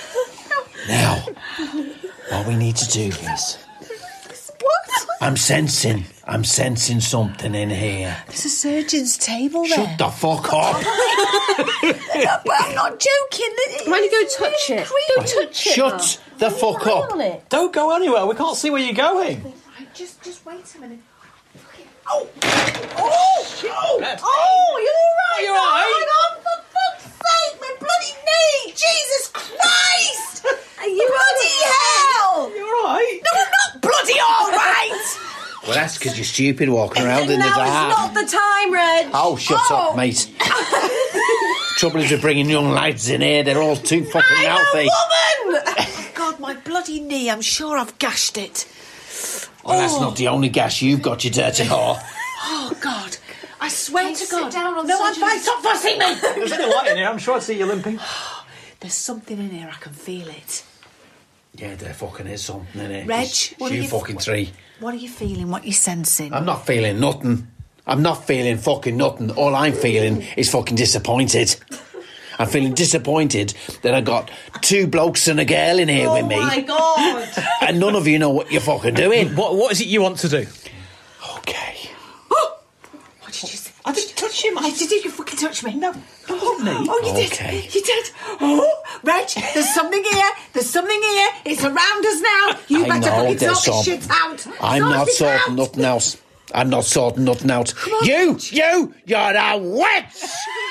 Now, what we need to do is... What? I'm sensing, I'm sensing something in here. There's a surgeon's table there. Shut the fuck up. No, but I'm not joking. Why don't you go touch it? Go touch it. Shut the fuck up. Don't go anywhere. We can't see where you're going. Right, just, just wait a minute. Oh! Oh! Oh! Oh, you all right? You all right? Oh, for fuck's sake, my bloody knee! Jesus Christ! Are you bloody hell? You all right? No, I'm not bloody all right! Well, that's because you're stupid walking around in the Now dark. is not the time, Reg. Oh, shut Oh. up, mate. Trouble is, we're bringing young lads in here. They're all too fucking I'm healthy. a woman! Oh, God, my bloody knee. I'm sure I've gashed it. Well, that's not the only gas you've got, you dirty whore. Oh, God. I swear Hey, to sit God. down on no, the I'm surgeon's- fine. Stop fussing me! There's any light in here. I'm sure I'd see you limping. There's something in here. I can feel it. Yeah, there fucking is something in it. Reg, It's what are you you- fucking three. What are you feeling? What are you sensing? I'm not feeling nothing. I'm not feeling fucking nothing. All I'm feeling is fucking disappointed. I'm feeling disappointed that I got two blokes and a girl in here with me. Oh, my God. And none of you know what you're fucking doing. What What is it you want to do? Okay. What did you say? I didn't touch him. I did you fucking touch me? No. Hold me. Oh, you Okay. did. You did. Oh, Reg, there's something here. There's something here. It's around us now. You I better know fucking there's sort this some. shit out. I'm Sort not it sorting out. nothing else. I'm not sorting nothing out. You, you, you're a witch!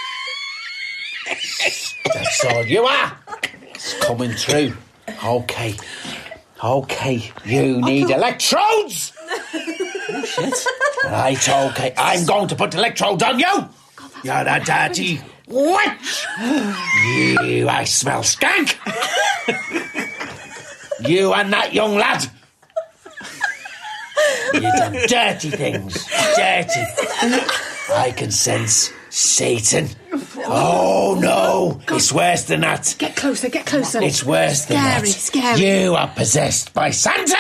That's all you are. It's coming through. Okay. Okay, you need electrodes! Oh, shit. Right, okay. I'm going to put electrodes on you! You're a dirty witch! You, I smell skank! You and that young lad! You've done dirty things. Dirty. I can sense Satan. Oh, no. It's worse than that. Get closer, get closer. It's worse than that. Scary, scary. You are possessed by Santa!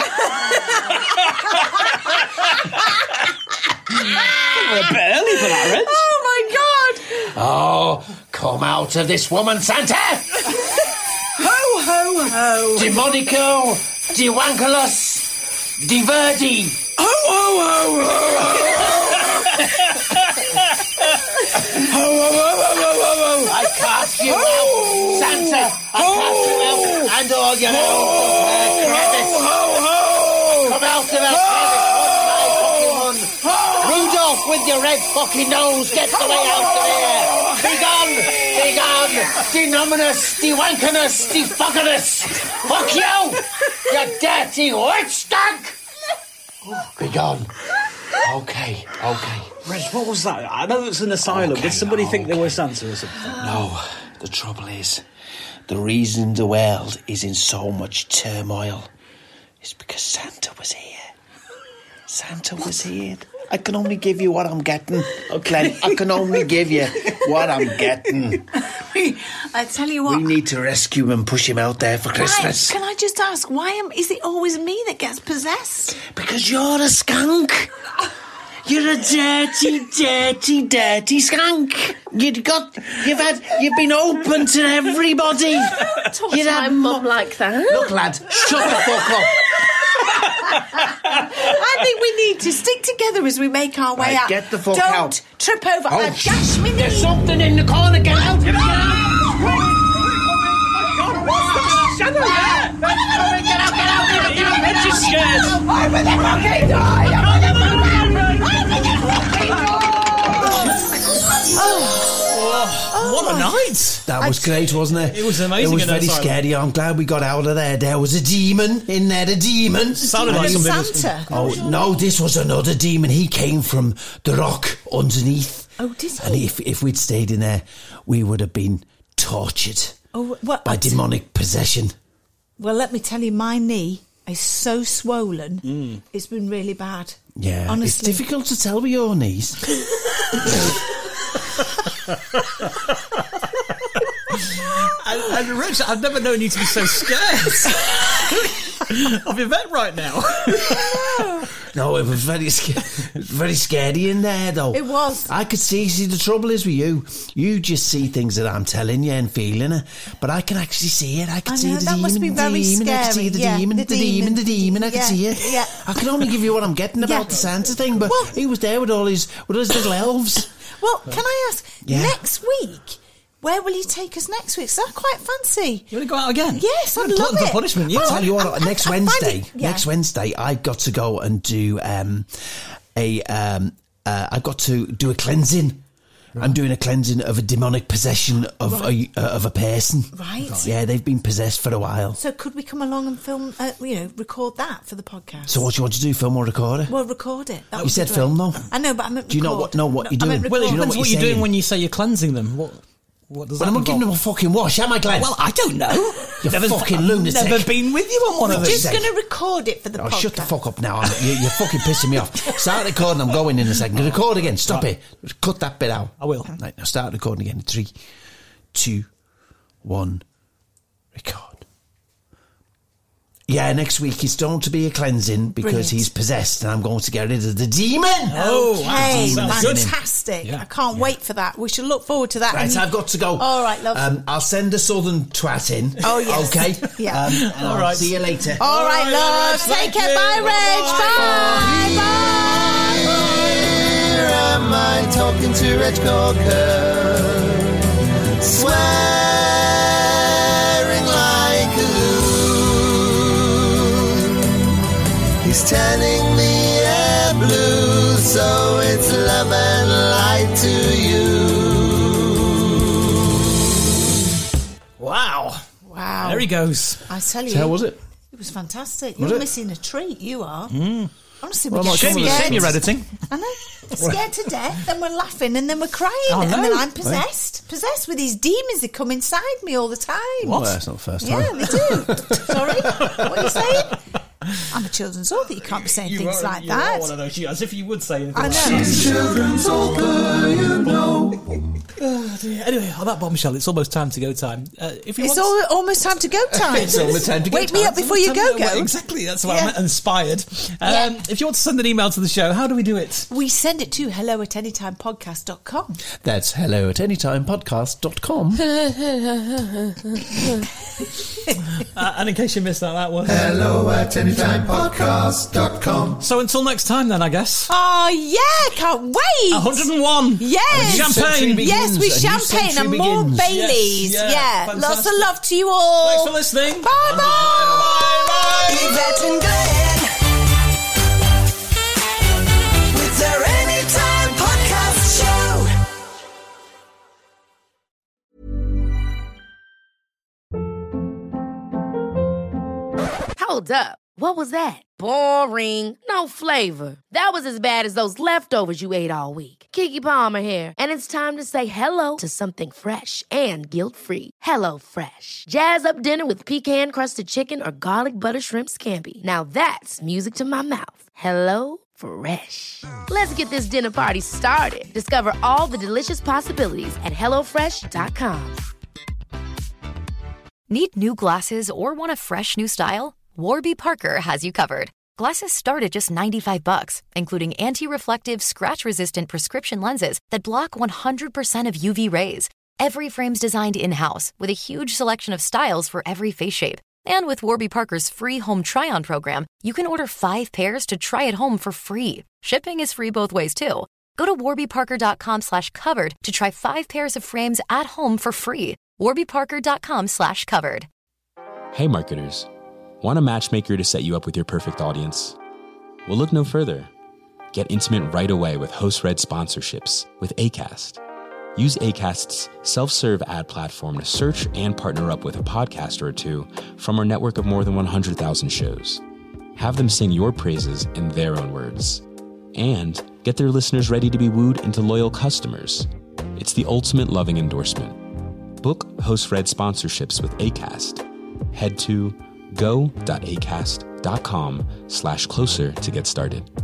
We're a bit early for that, Reg. Oh, my God. Oh, come out of this woman, Santa! Ho, ho, ho. Demonico, Diwankulus, Diverdi. Ho, ho, ho, ho. I cast you out, Santa! I cast you out, and all your elves of crevice. Come out of that crevice, one by fucking one. Rudolph, with your red fucking nose, get the way out of here! Be gone! Be gone! Denominus, dewankinus, defuckinus! Fuck you! You dirty witch stank! Be gone. Okay, okay. Reg, what was that? I know it's an asylum. Okay, Did somebody think they okay. were Santa or something? No, the trouble is, the reason the world is in so much turmoil is because Santa was here. Santa was here. I can only give you what I'm getting. Okay, I can only give you what I'm getting. I tell you what. We need to rescue him and push him out there for Why, Christmas. can I just ask, why am, is it always me that gets possessed? Because you're a skunk. You're a dirty, dirty, dirty skunk. You've got, you've had, you've been open to everybody. Talk You'd to my have mum like that. Look, lad, shut the fuck up. I think we need to stick together as we make our way Right, out. get the fuck Don't out. trip over. Oh, I dash me There's knee. something in the corner. Get out. Get out. Shadow, yeah! Get out, get out, get out, get out. Reg is scared. Open the fucking door. Open the fucking door. What a night! That was great, wasn't it? It was amazing It was in an very asylum. scary. I'm glad we got out of there. There was a demon in there, a demon. Sounded like Demon something. Santa. Oh, no, this was another demon. He came from the rock underneath. Oh, did he? And if, if we'd stayed in there, we would have been tortured Oh, what? by demonic possession. Well, let me tell you, my knee is so swollen. It's been really bad. Yeah, Honestly. it's difficult to tell with your knees. And, and Rich, I've never known you to be so scared of Yvette right now. No, it was very, sca- it was very scary in there, though. It was. I could see. See, the trouble is with you, you just see things that I'm telling you and feeling it, but I can actually see it. I can I see know, the that demon. must be the very demon. I can see scary. the Yeah, demon. the The demon. The demon. demon. I can Yeah, see it. yeah. I can only give you what I'm getting about Yeah. the Santa thing, but Well- he was there with all his with all his little elves. Well, can I ask, Yeah. next week, where will you take us next week? So I quite fancy. You want to go out again? Yes, I'd You're love glutton it. for punishment, you. Well, Tell you I- what, I- next I find Wednesday, it- yeah. next Wednesday, I've got to go and do um, a. Um, uh, I've got to do a cleansing. I'm doing a cleansing of a demonic possession of a uh, of a person. Right. Yeah, they've been possessed for a while. So could we come along and film, uh, you know, record that for the podcast? So what do you want to do? Film or record it? Well, record it. That You would be said great. film, though. I know, but I meant Do you know record. what- know what No, you're I meant doing? Well, it Do you know depends what what you're you're doing saying? when you say you're cleansing them. What? What does But that I'm not giving them involve? a fucking wash, am I, Glenn? Well, I don't know. You fucking lunatic. Never been with you on one of We're these. just going to record it for the Oh, podcast. shut the fuck up now. I'm, you, you're fucking pissing me off. Start recording. I'm going in a second. Record again. Stop Right. it. Cut that bit out. I will. Right, now start recording again. Three, two, one, record. Yeah, next week it's going to be a cleansing because Brilliant. he's possessed and I'm going to get rid of the demon. Oh, Okay, sounds good. fantastic. Yeah. I can't wait for that. We should look forward to that. Right, And you- I've got to go. All right, love. Um, I'll send a southern twat in. Oh, yes. Okay? Yeah. Um, and All I'll right. see you later. All right, All right, love. Reg, Take thank care. you. Bye, Reg. Bye. Bye. Here am I talking to Reg Corker, swearing like a loon. He's turning the air blue, so it's love and light to you. Wow. Wow. There he goes. I tell you. So how was it? It was fantastic. Was You're it? missing a treat, you are. Honestly, Well, we I get might come Shame, with you, a scared. shame you're editing. I know. Scared to death, then we're laughing, and then we're crying. Oh, and then no. I'm possessed. Possessed with these demons that come inside me all the time. Well, that's not the first time. Yeah, they do. Sorry? What are you saying? I'm a children's author. You can't be saying things like that. One of those, you- as if you would say anything. I like know. Children's author, you know. Oh, dear. Anyway, on that bombshell, it's almost time to go time. Uh, if you It's want all, almost time to go time. It's almost time to go Wake me time. up before you go, Well, go. exactly, that's why Yeah. I'm inspired. Um, Yeah. If you want to send an email to the show, how do we do it? We send it to hello at anytimepodcast dot com. That's hello at anytimepodcast dot com. Uh, and in case you missed that, that was. Hello at anytimepodcast dot com. So until next time, then, I guess. Oh, yeah, can't wait. one hundred and one. Yes. Champagne. Yes, with A new champagne century and more begins. Baileys. Yes, yeah, yeah, lots of fantastic. love to you all. Thanks for listening. Bye bye. Yvette and Glenn with their Anytime Podcast Show. Hold up. What was that? Boring. No flavor. That was as bad as those leftovers you ate all week. Keke Palmer here, and it's time to say hello to something fresh and guilt-free. Hello Fresh. Jazz up dinner with pecan-crusted chicken or garlic butter shrimp scampi. Now that's music to my mouth. Hello Fresh. Let's get this dinner party started. Discover all the delicious possibilities at hello fresh dot com. Need new glasses or want a fresh new style? Warby Parker has you covered. Glasses start at just ninety-five bucks, including anti-reflective, scratch-resistant prescription lenses that block one hundred percent of U V rays. Every frame's designed in-house with a huge selection of styles for every face shape. And with Warby Parker's free home try-on program, you can order five pairs to try at home for free. Shipping is free both ways, too. Go to warby parker dot com slash covered to try five pairs of frames at home for free. warby parker dot com slash covered. Hey marketers, want a matchmaker to set you up with your perfect audience? Well, look no further. Get intimate right away with host-read sponsorships with Acast. Use Acast's self-serve ad platform to search and partner up with a podcaster or two from our network of more than one hundred thousand shows. Have them sing your praises in their own words. And get their listeners ready to be wooed into loyal customers. It's the ultimate loving endorsement. Book host-read sponsorships with Acast. Head to go.acast.com slash closer to get started.